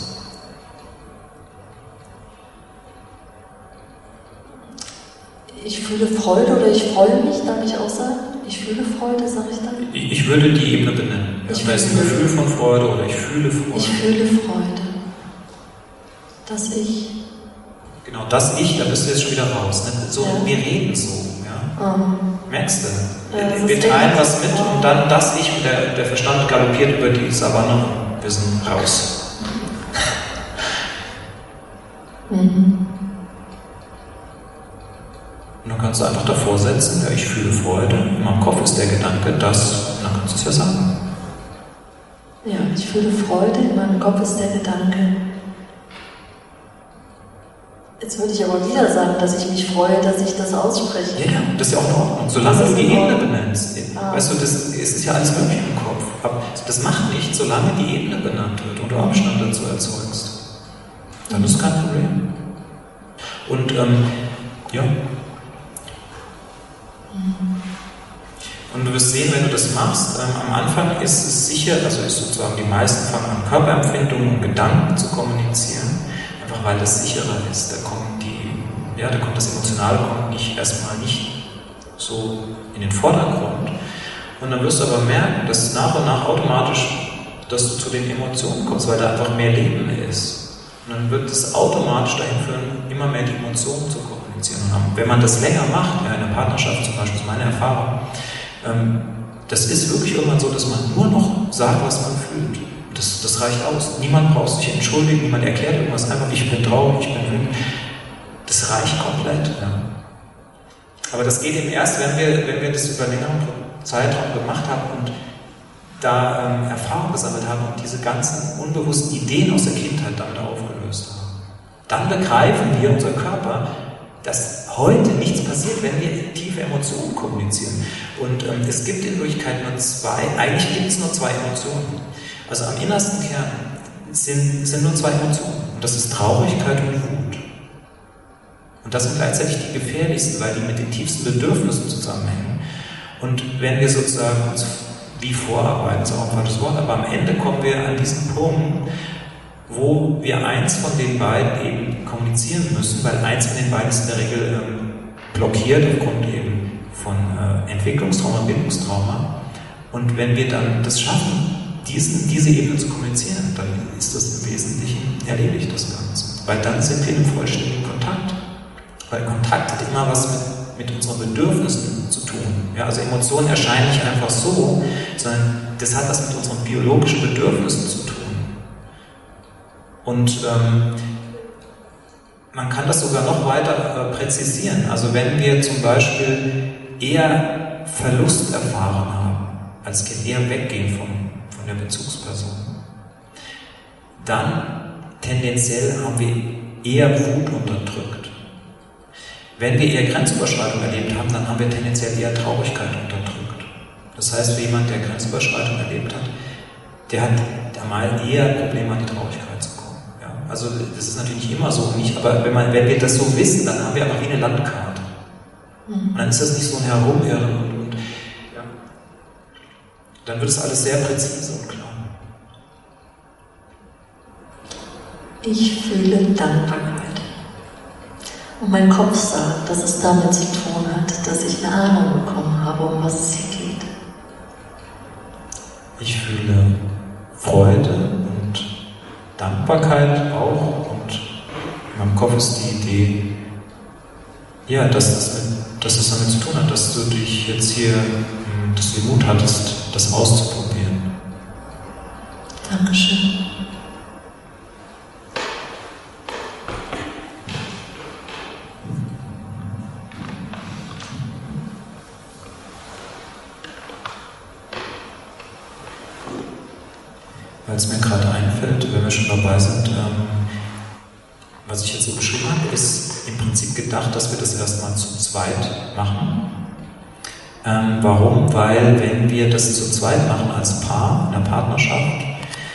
Ich fühle Freude oder ich freue mich, darf ich auch sagen? Ich fühle Freude, sage ich dann? Ich würde die Ebene benennen. Da ist ein Gefühl von Freude oder ich fühle Freude. Ich fühle Freude. Dass ich... Genau, das Ich, da bist du jetzt schon wieder raus. Ne? So, ja. Wir reden so. Ja? Merkst du? Ja, wir teilen was mit und dann das Ich und der Verstand galoppiert über die Savanne und wir sind raus. Und dann kannst du einfach davor setzen, ja, ich fühle Freude, in meinem Kopf ist der Gedanke, das, und dann kannst du es ja sagen. Ja, ich fühle Freude, in meinem Kopf ist der Gedanke. Jetzt würde ich aber wieder sagen, dass ich mich freue, dass ich das ausspreche. Ja, das ist ja auch in Ordnung. Solange du die Ebene benennst. Weißt du, das ist ja alles möglich im Kopf. Aber das macht nichts, solange die Ebene benannt wird und du Abstand dazu erzeugst. Dann ist kein Problem. Und, ja. Und du wirst sehen, wenn du das machst, am Anfang ist es sicher, also ist sozusagen die meisten fangen an, Körperempfindungen und Gedanken zu kommunizieren, einfach weil das sicherer ist. Da kommt das Emotionale erstmal nicht so in den Vordergrund. Und dann wirst du aber merken, dass nach und nach automatisch, dass du zu den Emotionen kommst, weil da einfach mehr Leben ist. Und dann wird es automatisch dahin führen, immer mehr die Emotionen zu kommunizieren. Und wenn man das länger macht, in einer Partnerschaft zum Beispiel, ist meine Erfahrung, das ist wirklich irgendwann so, dass man nur noch sagt, was man fühlt. Das reicht aus. Niemand braucht sich entschuldigen, niemand erklärt irgendwas, einfach ich bin traurig, ich bin wütend. Das reicht komplett. Ja. Aber das geht eben erst, wenn wir das über einen längeren Zeitraum gemacht haben und da Erfahrung gesammelt haben und diese ganzen unbewussten Ideen aus der Kindheit damit aufgelöst haben. Dann begreifen wir, unser Körper, dass heute nichts passiert, wenn wir tiefe Emotionen kommunizieren. Und es gibt in Wirklichkeit eigentlich gibt es nur zwei Emotionen. Also am innersten Kern sind nur zwei Emotionen. Und das ist Traurigkeit und Wut. Und das sind gleichzeitig die gefährlichsten, weil die mit den tiefsten Bedürfnissen zusammenhängen. Und wenn wir sozusagen uns wie vorarbeiten, ist auch ein falsches Wort, aber am Ende kommen wir an diesen Punkt, wo wir eins von den beiden eben kommunizieren müssen, weil eins von den beiden ist in der Regel blockiert aufgrund eben von Entwicklungstrauma, Bindungstrauma. Und wenn wir dann das schaffen, diese Ebene zu kommunizieren, dann ist das im Wesentlichen erledigt, das Ganze. Weil dann sind wir im vollständigen Kontakt. Weil Kontakt hat immer was mit unseren Bedürfnissen zu tun. Ja, also Emotionen erscheinen nicht einfach so, sondern das hat was mit unseren biologischen Bedürfnissen zu tun. Und man kann das sogar noch weiter präzisieren. Also wenn wir zum Beispiel eher Verlust erfahren haben, als Kind eher weggehen von der Bezugsperson, dann tendenziell haben wir eher Wut unterdrückt. Wenn wir eher Grenzüberschreitung erlebt haben, dann haben wir tendenziell eher Traurigkeit unterdrückt. Das heißt, jemand, der Grenzüberschreitung erlebt hat, der hat mal eher Probleme, an die Traurigkeit zu kommen. Ja? Also das ist natürlich nicht immer so, aber wenn wir das so wissen, dann haben wir aber wie eine Landkarte. Und dann ist das nicht so ein Herumirren und ja. Dann wird es alles sehr präzise und klar. Ich fühle Dankbarkeit. Und mein Kopf sagt, dass es damit zu tun hat, dass ich eine Ahnung bekommen habe, um was es hier geht. Ich fühle Freude und Dankbarkeit auch. Und in meinem Kopf ist die Idee, ja, dass es damit zu tun hat, dass du dich jetzt hier, dass du den Mut hattest, das auszuprobieren. Dankeschön. Weil es mir gerade einfällt, wenn wir schon dabei sind, was ich jetzt so beschrieben habe, ist im Prinzip gedacht, dass wir das erstmal zu zweit machen. Warum? Weil wenn wir das zu zweit machen als Paar, in einer Partnerschaft,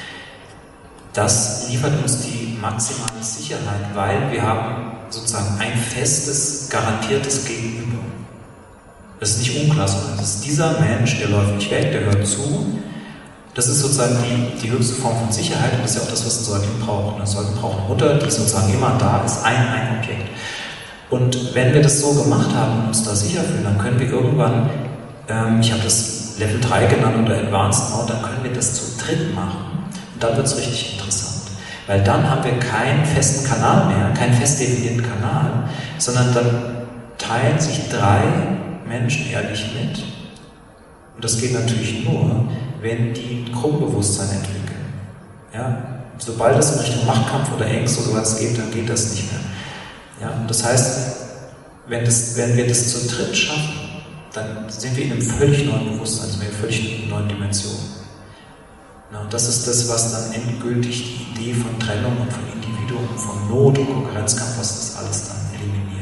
das liefert uns die maximale Sicherheit, weil wir haben sozusagen ein festes, garantiertes Gegenüber. Das ist nicht unklar, sondern das ist dieser Mensch, der läuft nicht weg, der hört zu. Das ist sozusagen die höchste Form von Sicherheit und das ist ja auch das, was ein Säugling braucht. Ein Säugling braucht eine Mutter, die sozusagen immer da ist, ein Objekt. Und wenn wir das so gemacht haben und uns da sicher fühlen, dann können wir irgendwann, ich habe das Level 3 genannt oder Advanced Mode, dann können wir das zu dritt machen. Und dann wird es richtig interessant. Weil dann haben wir keinen festen Kanal mehr, keinen fest definierten Kanal, sondern dann teilen sich 3 Menschen ehrlich mit. Und das geht natürlich nur, wenn die ein Gruppenbewusstsein entwickeln. Ja? Sobald es in Richtung Machtkampf oder Ängste oder sowas geht, dann geht das nicht mehr. Ja? Und das heißt, wenn wir das zu dritt schaffen, dann sind wir in einem völlig neuen Bewusstsein, also in einer völlig neuen Dimension. Ja, und das ist das, was dann endgültig die Idee von Trennung und von Individuum, von Not und Konkurrenzkampf, was das alles dann eliminiert.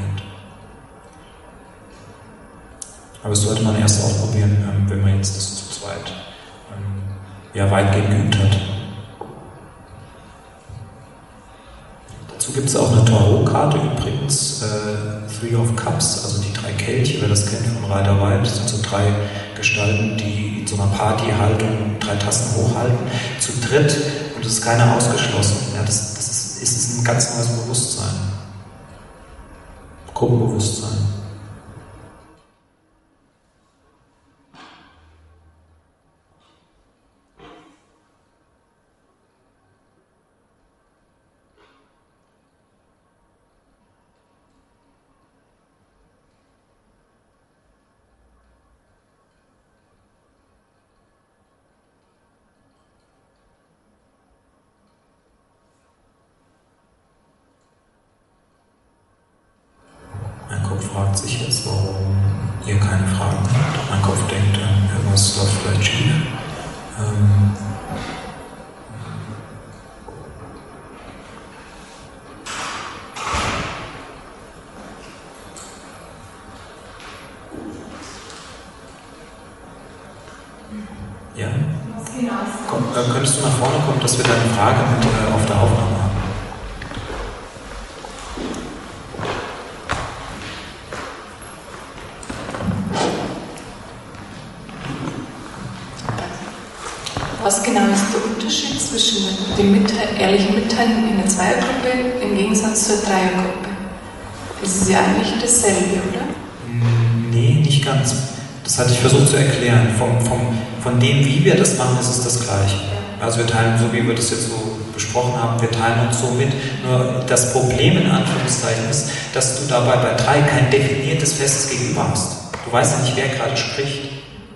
Aber das sollte man erst ausprobieren, wenn man jetzt das zu zweit weitgehend geübt hat. Dazu gibt es auch eine Tarot-Karte übrigens, Three of Cups, also die 3 Kelche, wer das kennt von Rider Waite, das sind so 3 Gestalten, die in so einer Partyhaltung 3 Tassen hochhalten, zu dritt, und es ist keiner ausgeschlossen. Ja, das ist ein ganz neues Bewusstsein. Gruppenbewusstsein. Mein Kopf fragt sich jetzt, warum ihr keine Fragen habt. Mein Kopf denkt, irgendwas läuft vielleicht schief. Ja? Komm, könntest du nach vorne kommen, dass wir deine Frage mit auf der Aufnahme haben? Was genau ist der Unterschied zwischen dem ehrlichen Mitteilen in der Zweiergruppe im Gegensatz zur Dreiergruppe? Das ist ja eigentlich dasselbe, oder? Nee, nicht ganz. Das hatte ich versucht zu erklären. Von dem, wie wir das machen, ist es das Gleiche. Also wir teilen, so wie wir das jetzt so besprochen haben, wir teilen uns so mit. Nur das Problem in Anführungszeichen ist, dass du dabei bei 3 kein definiertes, festes Gegenüber hast. Du weißt ja nicht, wer gerade spricht.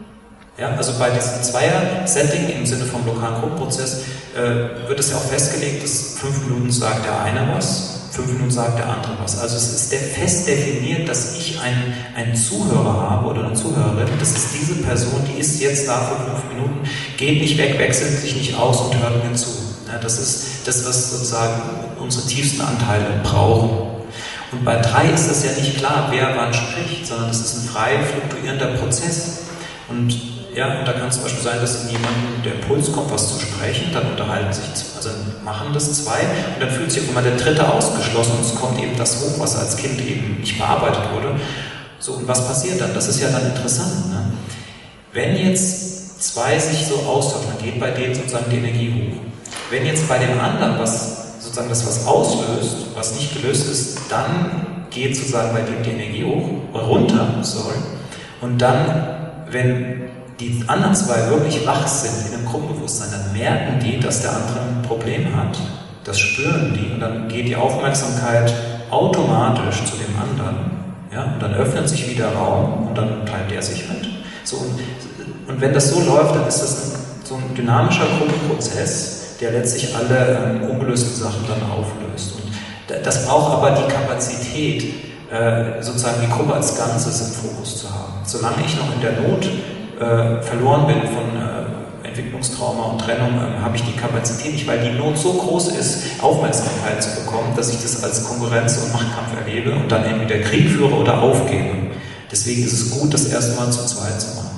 Ja, also bei diesem Zweier-Setting im Sinne vom lokalen Gruppenprozess wird es ja auch festgelegt, dass 5 Minuten sagt der eine was, 5 Minuten sagt der andere was. Also es ist fest definiert, dass ich einen Zuhörer habe oder eine Zuhörerin. Das ist diese Person, die ist jetzt da für 5 Minuten, geht nicht weg, wechselt sich nicht aus und hört mir zu. Ja, das ist das, was sozusagen unsere tiefsten Anteile brauchen. Und bei 3 ist das ja nicht klar, wer wann spricht, sondern das ist ein frei fluktuierender Prozess. Und da kann es zum Beispiel sein, dass jemandem der Impuls kommt, was zu sprechen, dann unterhalten sich, also machen das 2 und dann fühlt sich auf einmal der dritte ausgeschlossen und es kommt eben das hoch, was als Kind eben nicht bearbeitet wurde. So, und was passiert dann? Das ist ja dann interessant. Ne? Wenn jetzt 2 sich so austauschen, dann geht bei denen sozusagen die Energie hoch. Wenn jetzt bei dem anderen sozusagen das was auslöst, was nicht gelöst ist, dann geht sozusagen bei dem die Energie hoch, runter, und dann, wenn die anderen 2 wirklich wach sind in einem Gruppenbewusstsein, dann merken die, dass der andere ein Problem hat. Das spüren die und dann geht die Aufmerksamkeit automatisch zu dem anderen. Ja, und dann öffnet sich wieder Raum und dann teilt der sich halt. So, und wenn das so läuft, dann ist das so ein dynamischer Gruppenprozess, der letztlich alle ungelösten Sachen dann auflöst. Und das braucht aber die Kapazität, sozusagen die Gruppe als Ganzes im Fokus zu haben. Solange ich noch in der Not verloren bin von Entwicklungstrauma und Trennung, habe ich die Kapazität nicht, weil die Not so groß ist, Aufmerksamkeit zu bekommen, dass ich das als Konkurrenz und Machtkampf erlebe und dann entweder Krieg führe oder aufgebe. Deswegen ist es gut, das erstmal zu 2 zu machen.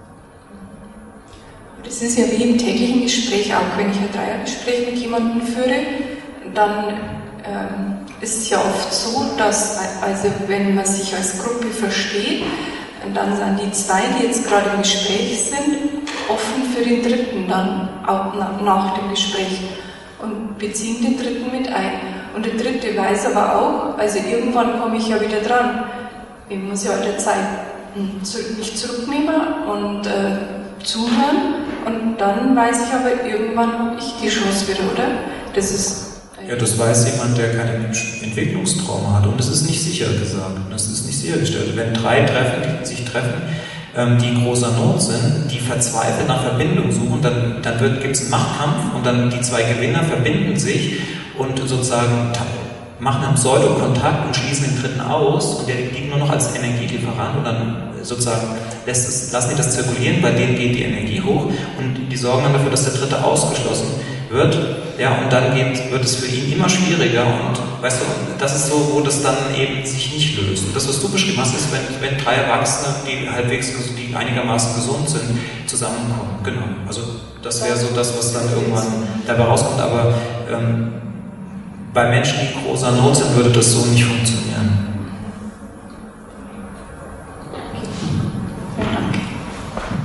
Das ist ja wie im täglichen Gespräch, auch wenn ich ein Dreiergespräch mit jemandem führe, dann ist es ja oft so, dass, also wenn man sich als Gruppe versteht, dann sind die 2, die jetzt gerade im Gespräch sind, offen für den Dritten dann auch nach dem Gespräch und beziehen den Dritten mit ein. Und der Dritte weiß aber auch, also irgendwann komme ich ja wieder dran. Ich muss ja der Zeit mich zurücknehmen und zuhören und dann weiß ich aber, irgendwann habe ich die Chance wieder, oder? Das ist... Ja, das weiß jemand, der kein Entwicklungstrauma hat. Und es ist nicht sicher gesagt. Das ist nicht sichergestellt. Wenn 3 sich treffen, die großer Not sind, die verzweifelt nach Verbindung suchen, dann gibt es einen Machtkampf und dann die 2 Gewinner verbinden sich und sozusagen machen einen Pseudokontakt und schließen den Dritten aus und der dient nur noch als Energielieferant und dann sozusagen lassen die das zirkulieren, bei denen geht die Energie hoch und die sorgen dann dafür, dass der Dritte ausgeschlossen wird. Ja, und dann wird es für ihn immer schwieriger und weißt du, das ist so, wo das dann eben sich nicht löst. Und das, was du beschrieben hast, ist, wenn 3 Erwachsene, die einigermaßen gesund sind, zusammenkommen. Genau. Also das wäre so das, was dann irgendwann dabei rauskommt. Aber bei Menschen, die in großer Not sind, würde das so nicht funktionieren. Danke.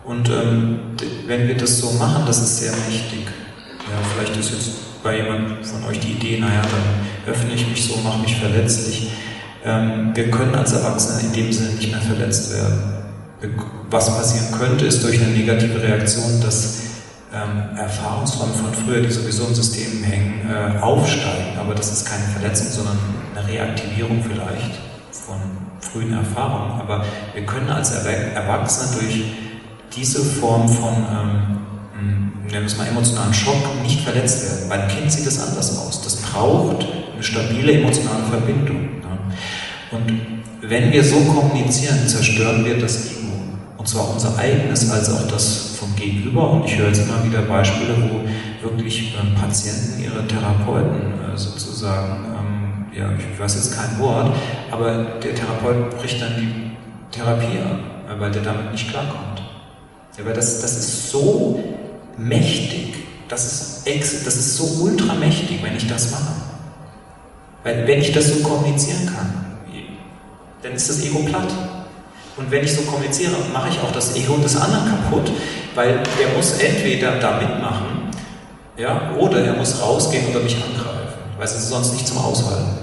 Und wenn wir das so machen, das ist sehr mächtig. Ja, vielleicht ist jetzt bei jemandem von euch die Idee, naja, dann öffne ich mich so, mache mich verletzlich. Wir können als Erwachsene in dem Sinne nicht mehr verletzt werden. Was passieren könnte, ist durch eine negative Reaktion, dass Erfahrungsräume von früher, die sowieso im System hängen, aufsteigen. Aber das ist keine Verletzung, sondern eine Reaktivierung vielleicht von frühen Erfahrungen. Aber wir können als Erwachsene durch diese Form von nennen wir es mal emotionalen Schock, nicht verletzt werden. Beim Kind sieht es anders aus. Das braucht eine stabile emotionale Verbindung. Ja. Und wenn wir so kommunizieren, zerstören wir das Ego. Und zwar unser eigenes, als auch das vom Gegenüber. Und ich höre jetzt immer wieder Beispiele, wo wirklich Patienten ihre Therapeuten sozusagen, ja, ich weiß jetzt kein Wort, aber der Therapeut bricht dann die Therapie ab, weil der damit nicht klarkommt. Ja, weil das ist so mächtig, das ist so ultramächtig, wenn ich das mache. Weil wenn ich das so kommunizieren kann, dann ist das Ego platt. Und wenn ich so kommuniziere, mache ich auch das Ego des anderen kaputt, weil der muss entweder da mitmachen, ja, oder er muss rausgehen oder mich angreifen, weil es ist sonst nicht zum Aushalten.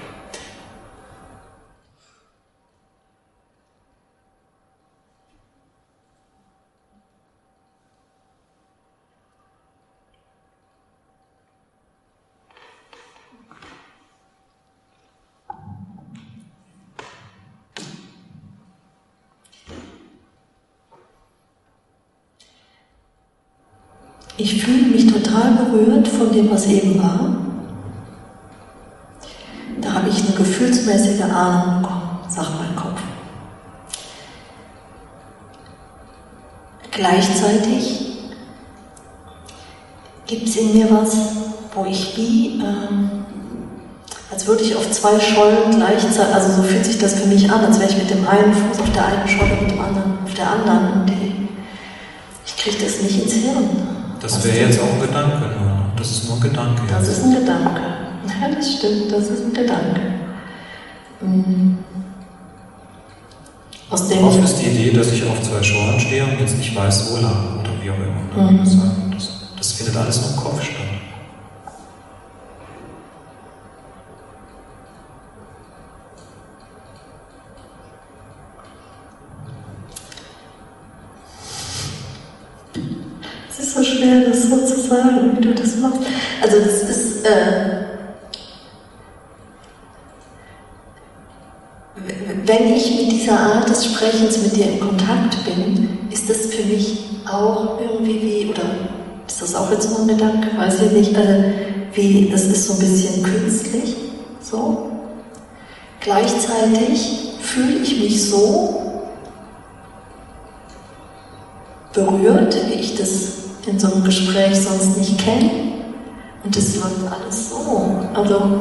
Ich fühle mich total berührt von dem, was eben war. Da habe ich eine gefühlsmäßige Ahnung bekommen, sagt mein Kopf. Gleichzeitig gibt es in mir was, wo ich wie, als würde ich auf zwei Schollen gleichzeitig, also so fühlt sich das für mich an, als wäre ich mit dem einen Fuß auf der einen Scholle, mit dem anderen auf der anderen. Und ich kriege das nicht ins Hirn. Das wäre jetzt auch ein Gedanke, nur. Das ist nur ein Gedanke. Das ist ein Gedanke. Ja, das stimmt, das ist ein Gedanke. Aus dem Oft ist die Idee, dass ich auf zwei Schollen stehe und jetzt nicht weiß, wo lang oder wie auch immer. Das findet alles nur im Kopf statt. Es ist so schwer, das so zu sagen, wie du das machst. Also das ist, wenn ich mit dieser Art des Sprechens mit dir in Kontakt bin, ist das für mich auch irgendwie wie, oder ist das auch jetzt nur ein Gedanke, weiß ich nicht, wie, das ist so ein bisschen künstlich, so. Gleichzeitig fühle ich mich so berührt, wie ich das in so einem Gespräch sonst nicht kenne. Und das läuft alles so. Also,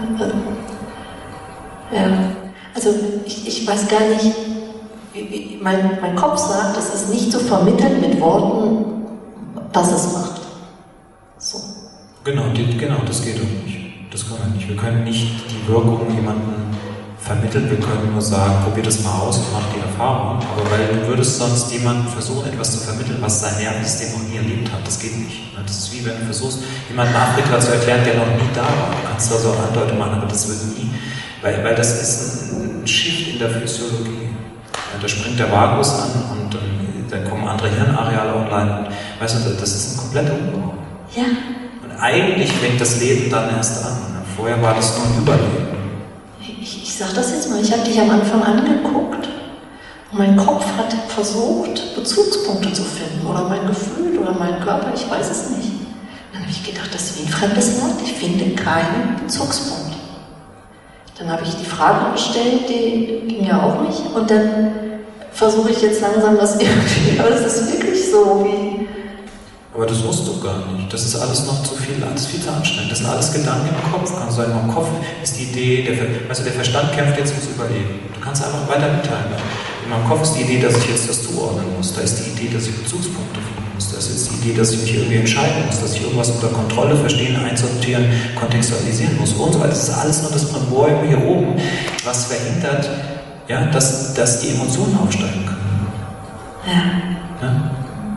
ja. Also ich weiß gar nicht, mein Kopf sagt, es ist nicht zu vermitteln mit Worten, was es macht. So. Genau, das geht auch nicht. Das können wir nicht. Wir können nicht die Wirkung jemandem vermitteln, wir können nur sagen, probier das mal aus und mach die Erfahrung. Aber weil du würdest sonst jemandem versuchen, etwas zu vermitteln, was sein Nervensystem noch nie erlebt hat. Das geht nicht. Das ist wie wenn du versuchst, jemanden in Afrika zu erklären, der noch nie da war. Du kannst da so Andeutungen machen, aber das wird nie. Weil das ist ein Shift in der Physiologie. Ja, da springt der Vagus an und dann kommen andere Hirnareale online. Weißt du, das ist ein kompletter Umbau. Ja. Und eigentlich fängt das Leben dann erst an. Vorher war das nur ein Überleben. Ich sage das jetzt mal, ich habe dich am Anfang angeguckt und mein Kopf hat versucht, Bezugspunkte zu finden oder mein Gefühl oder mein Körper, ich weiß es nicht. Dann habe ich gedacht, das ist wie ein fremdes Land, ich finde keinen Bezugspunkt. Dann habe ich die Frage gestellt, die ging ja auch nicht, und dann versuche ich jetzt langsam das irgendwie, aber das ist wirklich so wie... Aber das musst du gar nicht. Das ist alles noch zu viel, alles viel zu anstrengend. Das sind alles Gedanken im Kopf. Kannst du sagen, im Kopf ist die Idee, der Verstand kämpft jetzt ums Überleben. Du kannst einfach weiter mitteilen. In meinem Kopf ist die Idee, dass ich jetzt das zuordnen muss. Da ist die Idee, dass ich Bezugspunkte finden muss. Da ist jetzt die Idee, dass ich mich irgendwie entscheiden muss, dass ich irgendwas unter Kontrolle verstehen, einsortieren, kontextualisieren muss. Und so weiter. Das ist alles nur das Brimborium hier oben, was verhindert, ja, dass die Emotionen aufsteigen können. Ja. Ne?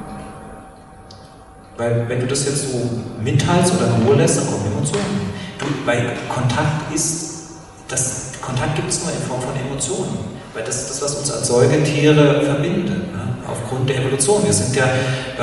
Weil wenn du das jetzt so mitteilst oder in Ruhe lässt, dann kommen Emotionen. Weil Kontakt gibt es nur in Form von Emotionen. Weil das ist das, was uns als Säugetiere verbindet. Ne? Aufgrund der Evolution. Wir sind ja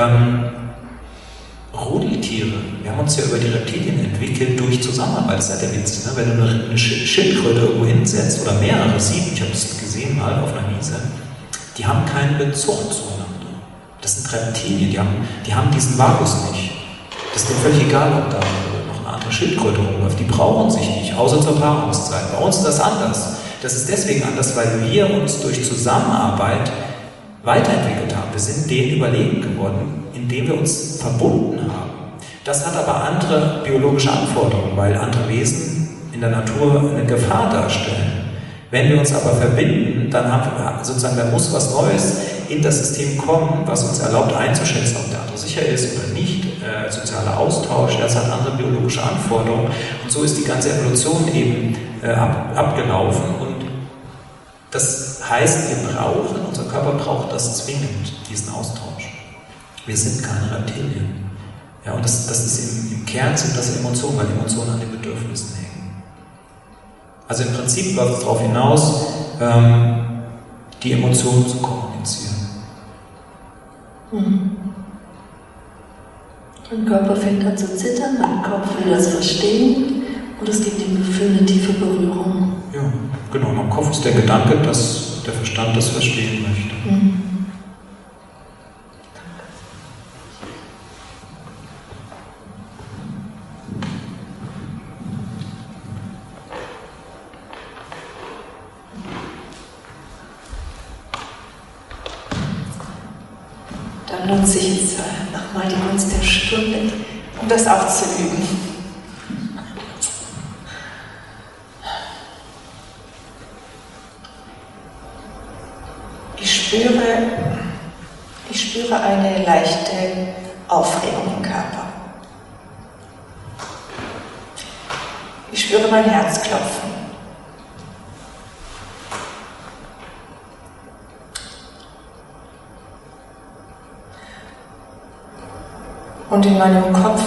Rudeltiere. Wir haben uns ja über die Reptilien entwickelt durch Zusammenarbeit. Das ist ja der Witz. Ne? Wenn du eine Schildkröte irgendwo hinsetzt oder mehrere, 7, ich habe das gesehen mal auf einer Wiese, die haben keinen Bezug zueinander. Das sind Reptilien, die haben diesen Vagus nicht. Das ist denen völlig egal, ob da noch eine andere Schildkröte rumläuft. Die brauchen sich nicht, außer zur Paarungszeit. Bei uns ist das anders. Das ist deswegen anders, weil wir uns durch Zusammenarbeit weiterentwickelt haben. Wir sind denen überlegen geworden, indem wir uns verbunden haben. Das hat aber andere biologische Anforderungen, weil andere Wesen in der Natur eine Gefahr darstellen. Wenn wir uns aber verbinden, dann haben wir sozusagen, da muss was Neues in das System kommen, was uns erlaubt einzuschätzen, ob der andere sicher ist oder nicht. Sozialer Austausch, das hat andere biologische Anforderungen. Und so ist die ganze Evolution eben abgelaufen. Und das heißt, unser Körper braucht das zwingend, diesen Austausch. Wir sind keine Reptilien. Ja, und das ist im Kern sind das Emotionen, weil Emotionen an den Bedürfnissen hängen. Also im Prinzip läuft es darauf hinaus, die Emotionen zu kommunizieren. Mein Körper fängt an zu zittern, mein Kopf will das verstehen und es gibt dem Gefühl eine tiefe Berührung. Ja, genau. Im Kopf ist der Gedanke, dass der Verstand das verstehen möchte. Dann lohnt sich jetzt nochmal die Gunst der Stunde, um das auch zu üben. Ich spüre eine leichte Aufregung im Körper. Ich spüre mein Herz klopfen. Und in meinem Kopf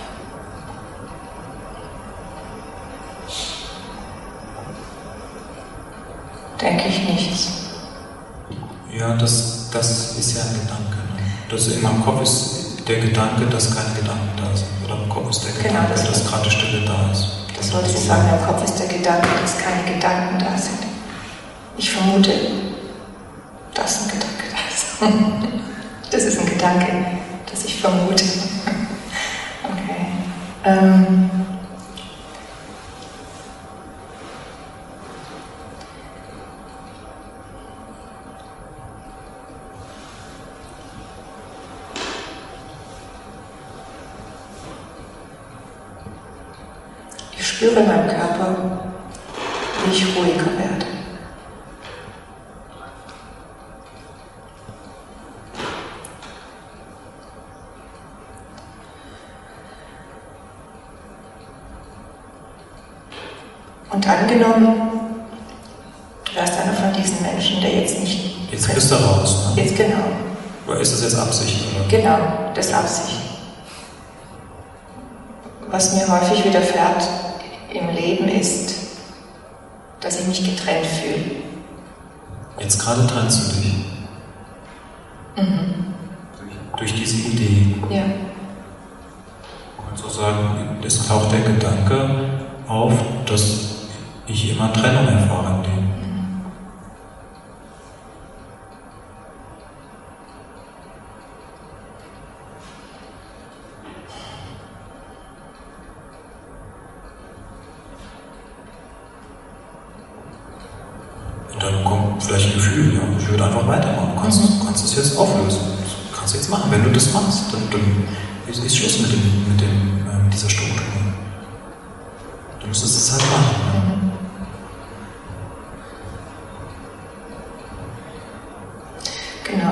denke ich nichts. Ja, das ist ja ein Gedanke. Ne? In meinem Kopf ist der Gedanke, dass keine Gedanken da sind. Oder im Kopf ist der Gedanke, dass gerade Stille da ist. Das wollte ich sagen, im Kopf ist der Gedanke, dass keine Gedanken da sind. Ich vermute, dass ein Gedanke da ist. Das ist ein Gedanke, das ich vermute. Okay. Ich spüre in meinem Körper, wie ich ruhiger werde. Und angenommen, du wärst einer von diesen Menschen, der jetzt nicht... Jetzt bist du raus, ne? Jetzt genau. Oder ist das jetzt Absicht, oder? Genau, das ist Absicht. Was mir häufig widerfährt im Leben ist, dass ich mich getrennt fühle. Jetzt gerade trennst du dich. Durch diese Idee. Ja. Und so sagen, es taucht der Gedanke auf, dass ich immer Trennung erfahre im Leben. Und dann kommt vielleicht ein Gefühl, ja, ich würde einfach weitermachen. Du kannst es jetzt auflösen. Du kannst es jetzt machen. Wenn du das machst, dann ist Schluss mit dieser Struktur. Du müsstest es halt machen. Genau.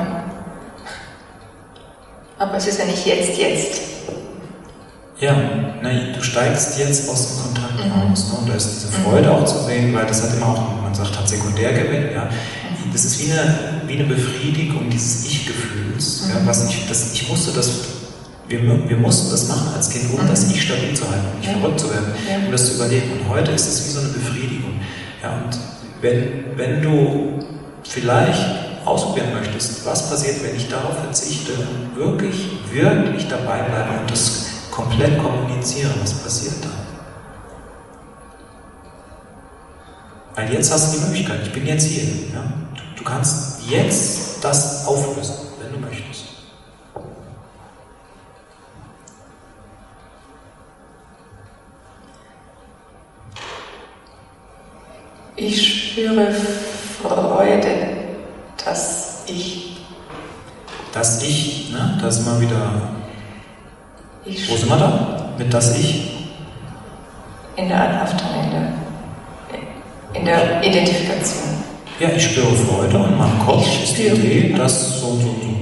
Aber es ist ja nicht jetzt. Ja, ne, du steigst jetzt aus dem Kontakt aus. Ne? Und da ist diese Freude auch zu sehen, weil das hat immer auch, man sagt, hat Sekundärgewinn. Ja? Das ist wie eine Befriedigung dieses Ich-Gefühls. Ja, ich musste das, wir mussten das machen als Kind, um das Ich stabil zu halten, um nicht verrückt zu werden, um das zu überleben. Und heute ist es wie so eine Befriedigung. Ja, und wenn du vielleicht ausprobieren möchtest, was passiert, wenn ich darauf verzichte und wirklich dabei bleibe und das komplett kommuniziere, was passiert dann? Weil jetzt hast du die Möglichkeit, ich bin jetzt hier. Ja? Du kannst jetzt das auflösen, wenn du möchtest. Ich spüre Freude, dass ich. Das Ich, ne? Da sind wir wieder. Wo sind wir da? Mit das Ich? In der Anhaftung, in der Identifikation. Ja, ich spüre Freude und mein Kopf ist die Idee, dass so.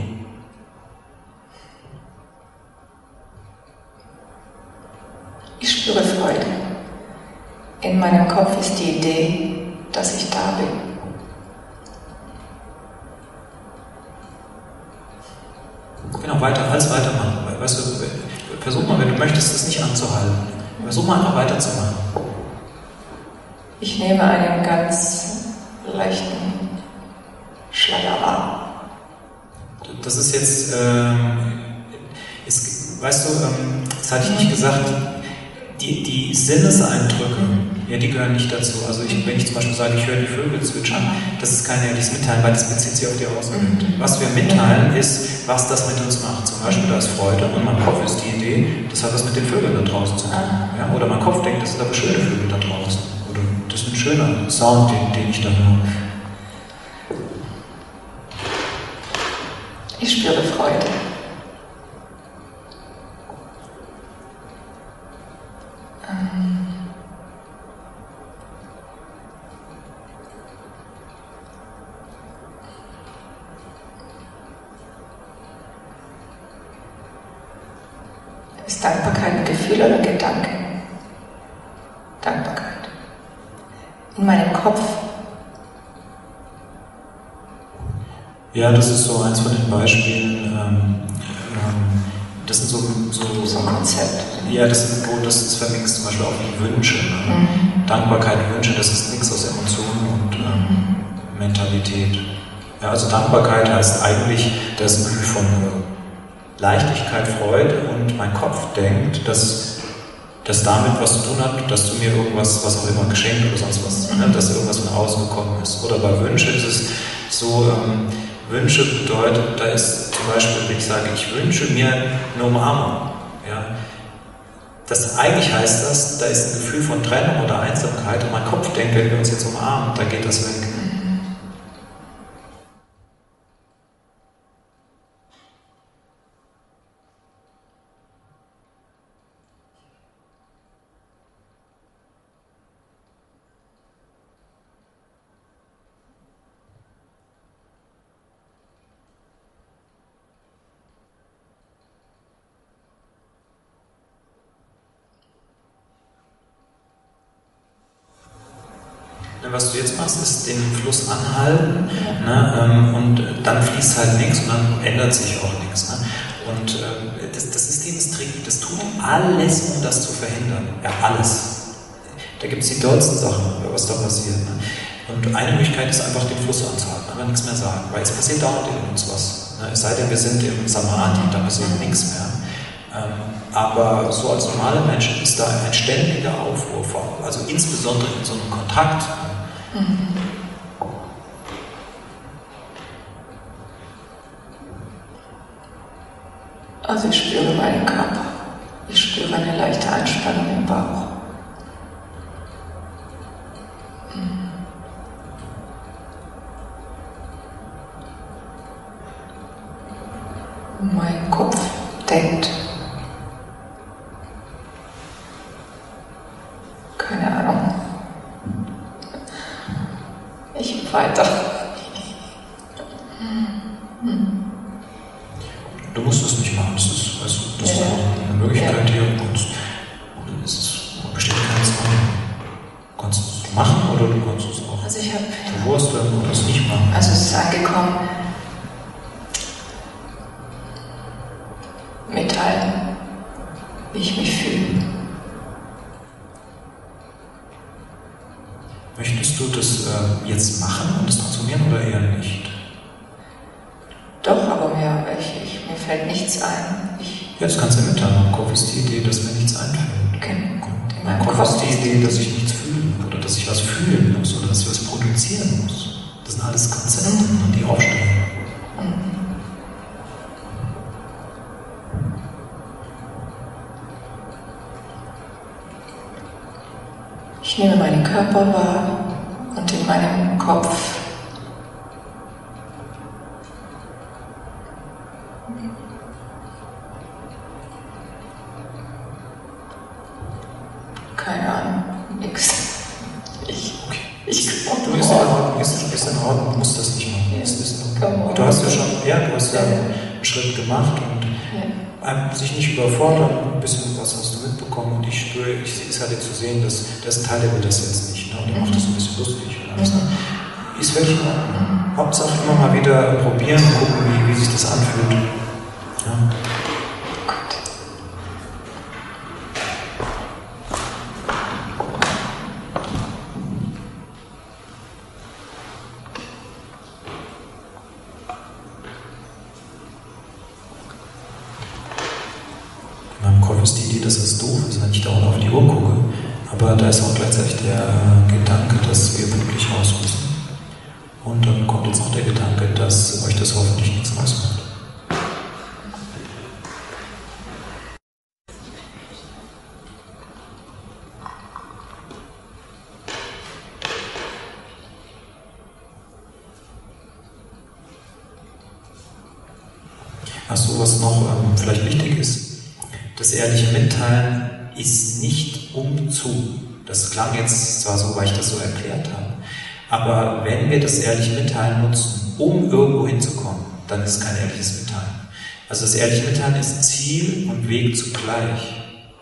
Ich spüre Freude. In meinem Kopf ist die Idee, dass ich da bin. Genau, weitermachen. Weißt du, versuch mal, wenn du möchtest, es nicht anzuhalten. Versuch mal einfach weiterzumachen. Ich nehme einen ganz leichten Schleier wahr. Das ist jetzt, weißt du, das hatte ich nicht gesagt, die Sinneseindrücke, ja, die gehören nicht dazu. Also wenn ich zum Beispiel sage, ich höre die Vögel zwitschern, das ist kein ehrliches Mitteilen, weil das bezieht sich auf die Außenwelt. Was wir mitteilen, ist, was das mit uns macht. Zum Beispiel, da ist Freude und mein Kopf ist die Idee, das hat was mit den Vögeln da draußen zu tun. Ja? Oder mein Kopf denkt, das sind aber schöne Vögel da draußen. Oder das ist ein schöner Sound, den ich da höre. Ich spüre Freude. Ist Dankbarkeit ein Gefühl oder ein Gedanke? Dankbarkeit. In meinem Kopf. Ja, das ist so eins von den Beispielen. Das sind so ein Konzept. Ja, das ist vermixt zum Beispiel auch die Wünsche. Ne? Dankbarkeit, Wünsche, das ist nichts aus Emotionen und Mentalität. Ja, also Dankbarkeit heißt eigentlich das Gefühl von Leichtigkeit, Freude und mein Kopf denkt, dass damit was zu tun hat, dass du mir irgendwas, was auch immer geschenkt oder sonst was, ne? Dass irgendwas von außen gekommen ist. Oder bei Wünsche ist es so, Wünsche bedeutet, da ist zum Beispiel, wenn ich sage, ich wünsche mir eine Umarmung. Ja? Eigentlich heißt das, da ist ein Gefühl von Trennung oder Einsamkeit und mein Kopf denkt, wenn wir uns jetzt umarmen, dann geht das weg. Was du jetzt machst, ist den Fluss anhalten, ne, und dann fließt halt nichts und dann ändert sich auch nichts. Ne? Und das System ist trickig, das tut alles, um das zu verhindern. Ja, alles. Da gibt es die dollsten Sachen, was da passiert. Ne? Und eine Möglichkeit ist einfach, den Fluss anzuhalten, aber nichts mehr sagen, weil es passiert dauernd in uns was. Ne? Es sei denn, wir sind im Samadhi, da passiert nichts mehr. Aber so als normale Menschen ist da ein ständiger Aufruhr, also insbesondere in so einem Kontakt. Also ich spüre meinen Körper. Ich spüre eine leichte Anspannung im Bauch. Mein Kopf denkt. Keine Ahnung. Ich weiter. Du musst es nicht machen, das ist auch eine Möglichkeit hier und es besteht kein Zwang. Du kannst es machen oder du kannst es auch Also ich habe... Du wirst dann das nicht machen. Also es ist angekommen. Mitteilen, wie ich mich fühle. Möchtest du das jetzt machen und das transformieren oder eher nicht? Doch, aber mir fällt nichts ein. Ja, das kannst du mitteilen. Im Kopf ist die Idee, dass mir nichts einfällt. Okay. Und in meinem Kopf ist die Idee, dass ich nichts fühlen oder dass ich was fühlen muss oder dass ich was produzieren muss. Das sind alles Konzepte, die aufstehen. Ich nehme meinen Körper wahr und in meinem Kopf keine Ahnung, nix. Ich glaube, Du bist in Ordnung, du musst das nicht machen. Ja. Du hast ja schon, einen Schritt gemacht und sich nicht überfordern, ein bisschen was hast du mitbekommen und ich spüre, ich sehe es halt jetzt zu sehen, dass das ein Teil, der will das jetzt nicht, ne? Und der macht das ein bisschen lustig. Ist völlig in Ordnung. Hauptsache immer mal wieder probieren und gucken, wie sich das anfühlt. Ja. In meinem Kopf ist die Idee, dass es doof ist, wenn ich dauernd auf die Uhr gucke. Aber da ist auch gleichzeitig der Gedanke, dass wir wirklich raus müssen. Und dann kommt jetzt noch der Gedanke, dass euch das hoffentlich nichts ausmacht. Achso, was noch vielleicht wichtig ist, das ehrliche Mitteilen ist nicht umzu. Das klang jetzt zwar so, weil ich das so erklärt habe, aber wenn wir das ehrliche Mitteilen nutzen, um irgendwo hinzukommen, dann ist es kein ehrliches Mitteilen. Also das ehrliche Mitteilen ist Ziel und Weg zugleich.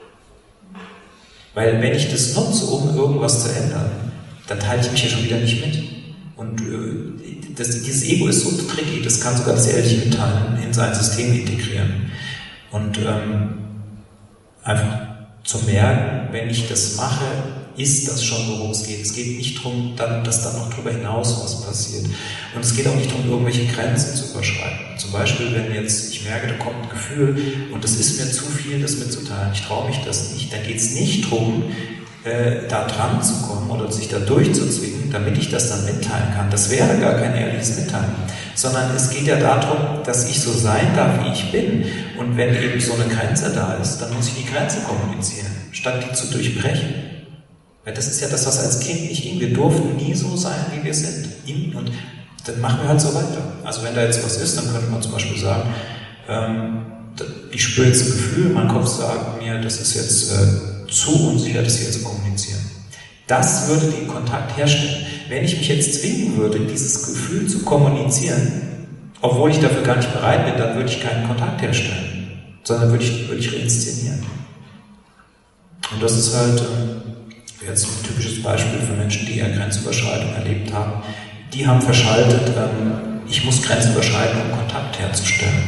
Weil wenn ich das nutze, um irgendwas zu ändern, dann teile ich mich ja schon wieder nicht mit. Und dieses Ego ist so tricky, das kann sogar das ehrliche Mitteilen in sein System integrieren. Und einfach zu merken, wenn ich das mache, ist das schon, worum es geht. Es geht nicht darum, dass dann noch darüber hinaus was passiert. Und es geht auch nicht darum, irgendwelche Grenzen zu überschreiten. Zum Beispiel, wenn jetzt ich merke, da kommt ein Gefühl und das ist mir zu viel, das mitzuteilen, ich traue mich das nicht, dann geht es nicht darum, da dran zu kommen oder sich da durchzuzwingen, damit ich das dann mitteilen kann. Das wäre gar kein ehrliches Mitteilen. Sondern es geht ja darum, dass ich so sein darf, wie ich bin. Und wenn eben so eine Grenze da ist, dann muss ich die Grenze kommunizieren, statt die zu durchbrechen. Weil das ist ja das, was als Kind nicht ging. Wir durften nie so sein, wie wir sind. Und dann machen wir halt so weiter. Also wenn da jetzt was ist, dann könnte man zum Beispiel sagen, ich spüre jetzt ein Gefühl, mein Kopf sagt mir, das ist jetzt zu unsicher, das hier zu kommunizieren. Das würde den Kontakt herstellen. Wenn ich mich jetzt zwingen würde, dieses Gefühl zu kommunizieren, obwohl ich dafür gar nicht bereit bin, dann würde ich keinen Kontakt herstellen, sondern würde ich reinszenieren. Und das ist halt jetzt ein typisches Beispiel für Menschen, die eher Grenzüberschreitung erlebt haben. Die haben verschaltet, ich muss Grenzen überschreiten, um Kontakt herzustellen.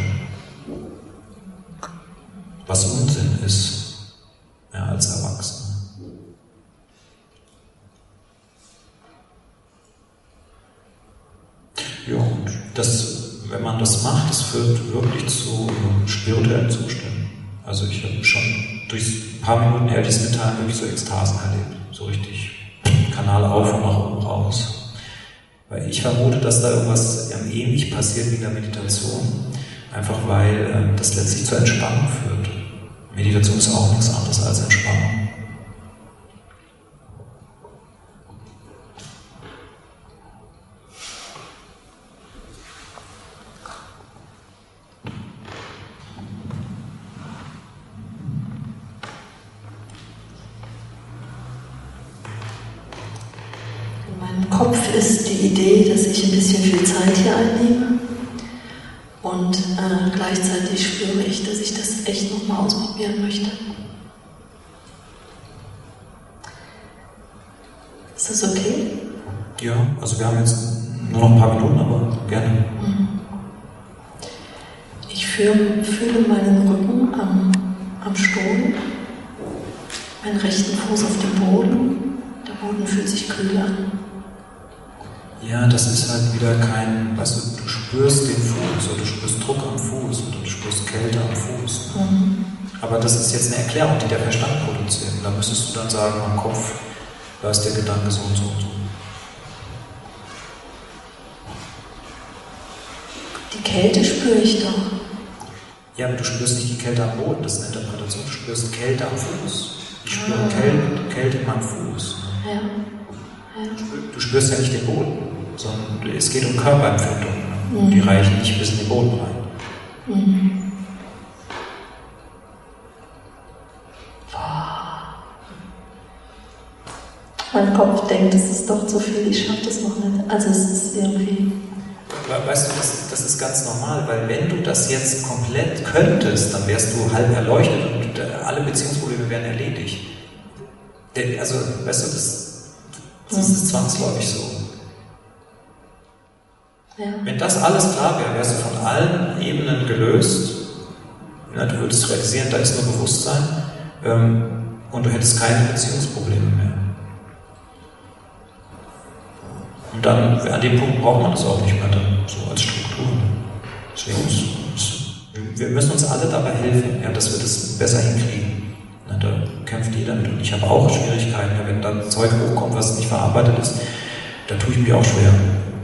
Was Unsinn ist, ja, als Erwachsener. Ja, und wenn man das macht, das führt wirklich zu spirituellen Zuständen. Also ich habe schon durch ein paar Minuten ehrliches Mitteilen wirklich so Ekstasen erlebt. So richtig Kanal auf und nach oben raus. Weil ich vermute, dass da irgendwas ähnlich passiert wie in der Meditation. Einfach weil das letztlich zur Entspannung führt. Meditation ist auch nichts anderes als Entspannung. In meinem Kopf ist die Idee, dass ich ein bisschen viel Zeit hier einnehme. Und gleichzeitig spüre ich, dass ich das echt nochmal ausprobieren möchte. Ist das okay? Ja, also wir haben jetzt nur noch ein paar Minuten, aber gerne. Ich fühle meinen Rücken am Stuhl, meinen rechten Fuß auf dem Boden. Der Boden fühlt sich kühl an. Ja, das ist halt wieder kein, weißt du, du spürst den Fuß oder du spürst Druck am Fuß oder du spürst Kälte am Fuß. Aber das ist jetzt eine Erklärung, die der Verstand produziert. Und da müsstest du dann sagen, am Kopf, da ist der Gedanke so und so und so. Die Kälte spüre ich doch. Ja, aber du spürst nicht die Kälte am Boden, das ist eine Interpretation. Du spürst Kälte am Fuß. Ich spüre Kälte in meinem Fuß. Ja. Du spürst ja nicht den Boden, sondern es geht um Körperempfindungen. Die reichen nicht bis in den Boden rein. Mein Kopf denkt, es ist doch zu viel, ich schaffe das noch nicht. Also es ist irgendwie... Weißt du, das ist ganz normal, weil wenn du das jetzt komplett könntest, dann wärst du halb erleuchtet und alle Beziehungsprobleme wären erledigt. Also, weißt du, das ist zwangsläufig so. Ja. Wenn das alles klar wäre, wärst du von allen Ebenen gelöst. Ja, du würdest realisieren, da ist nur Bewusstsein und du hättest keine Beziehungsprobleme mehr. Und dann, an dem Punkt braucht man das auch nicht mehr dann, so als Struktur. Deswegen wir müssen uns alle dabei helfen, ja, dass wir das besser hinkriegen. Ja, da kämpft jeder mit und ich habe auch Schwierigkeiten, ja, wenn dann Zeug hochkommt, was nicht verarbeitet ist, da tue ich mich auch schwer.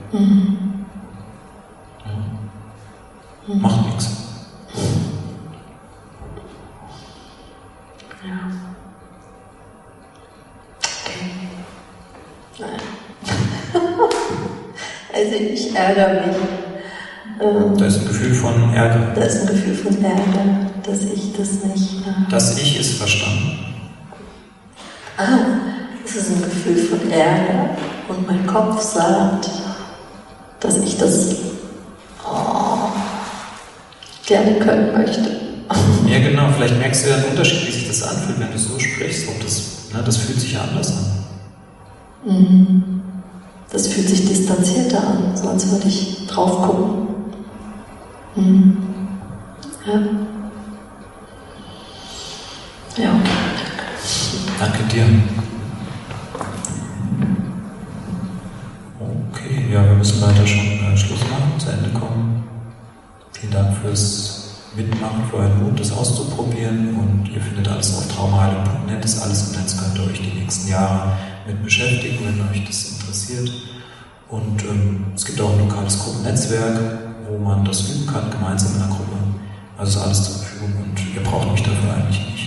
Ja. Macht nichts. Ja. Okay. Also ich ärgere mich. Da ist ein Gefühl von Ärger. Da ist ein Gefühl von Ärger, dass ich das nicht... Das Ich ist verstanden. Es ist ein Gefühl von Ärger und mein Kopf sagt, dass ich das gerne können möchte. Ja genau, vielleicht merkst du ja einen Unterschied, wie sich das anfühlt, wenn du so sprichst. Und das fühlt sich ja anders an. Das fühlt sich distanzierter an, so als würde ich drauf gucken. Ja. Ja, okay. Danke dir. Okay, ja, wir müssen leider schon Schluss machen, zu Ende kommen. Vielen Dank fürs Mitmachen, für euren Mut, das auszuprobieren. Und ihr findet alles auf traumaheilung.net. Das ist alles im Netz, könnt ihr euch die nächsten Jahre mit beschäftigen, wenn euch das interessiert. Und es gibt auch ein lokales Gruppennetzwerk, wo man das üben kann, gemeinsam in einer Gruppe. Also ist alles zur Verfügung und ihr braucht mich dafür eigentlich nicht.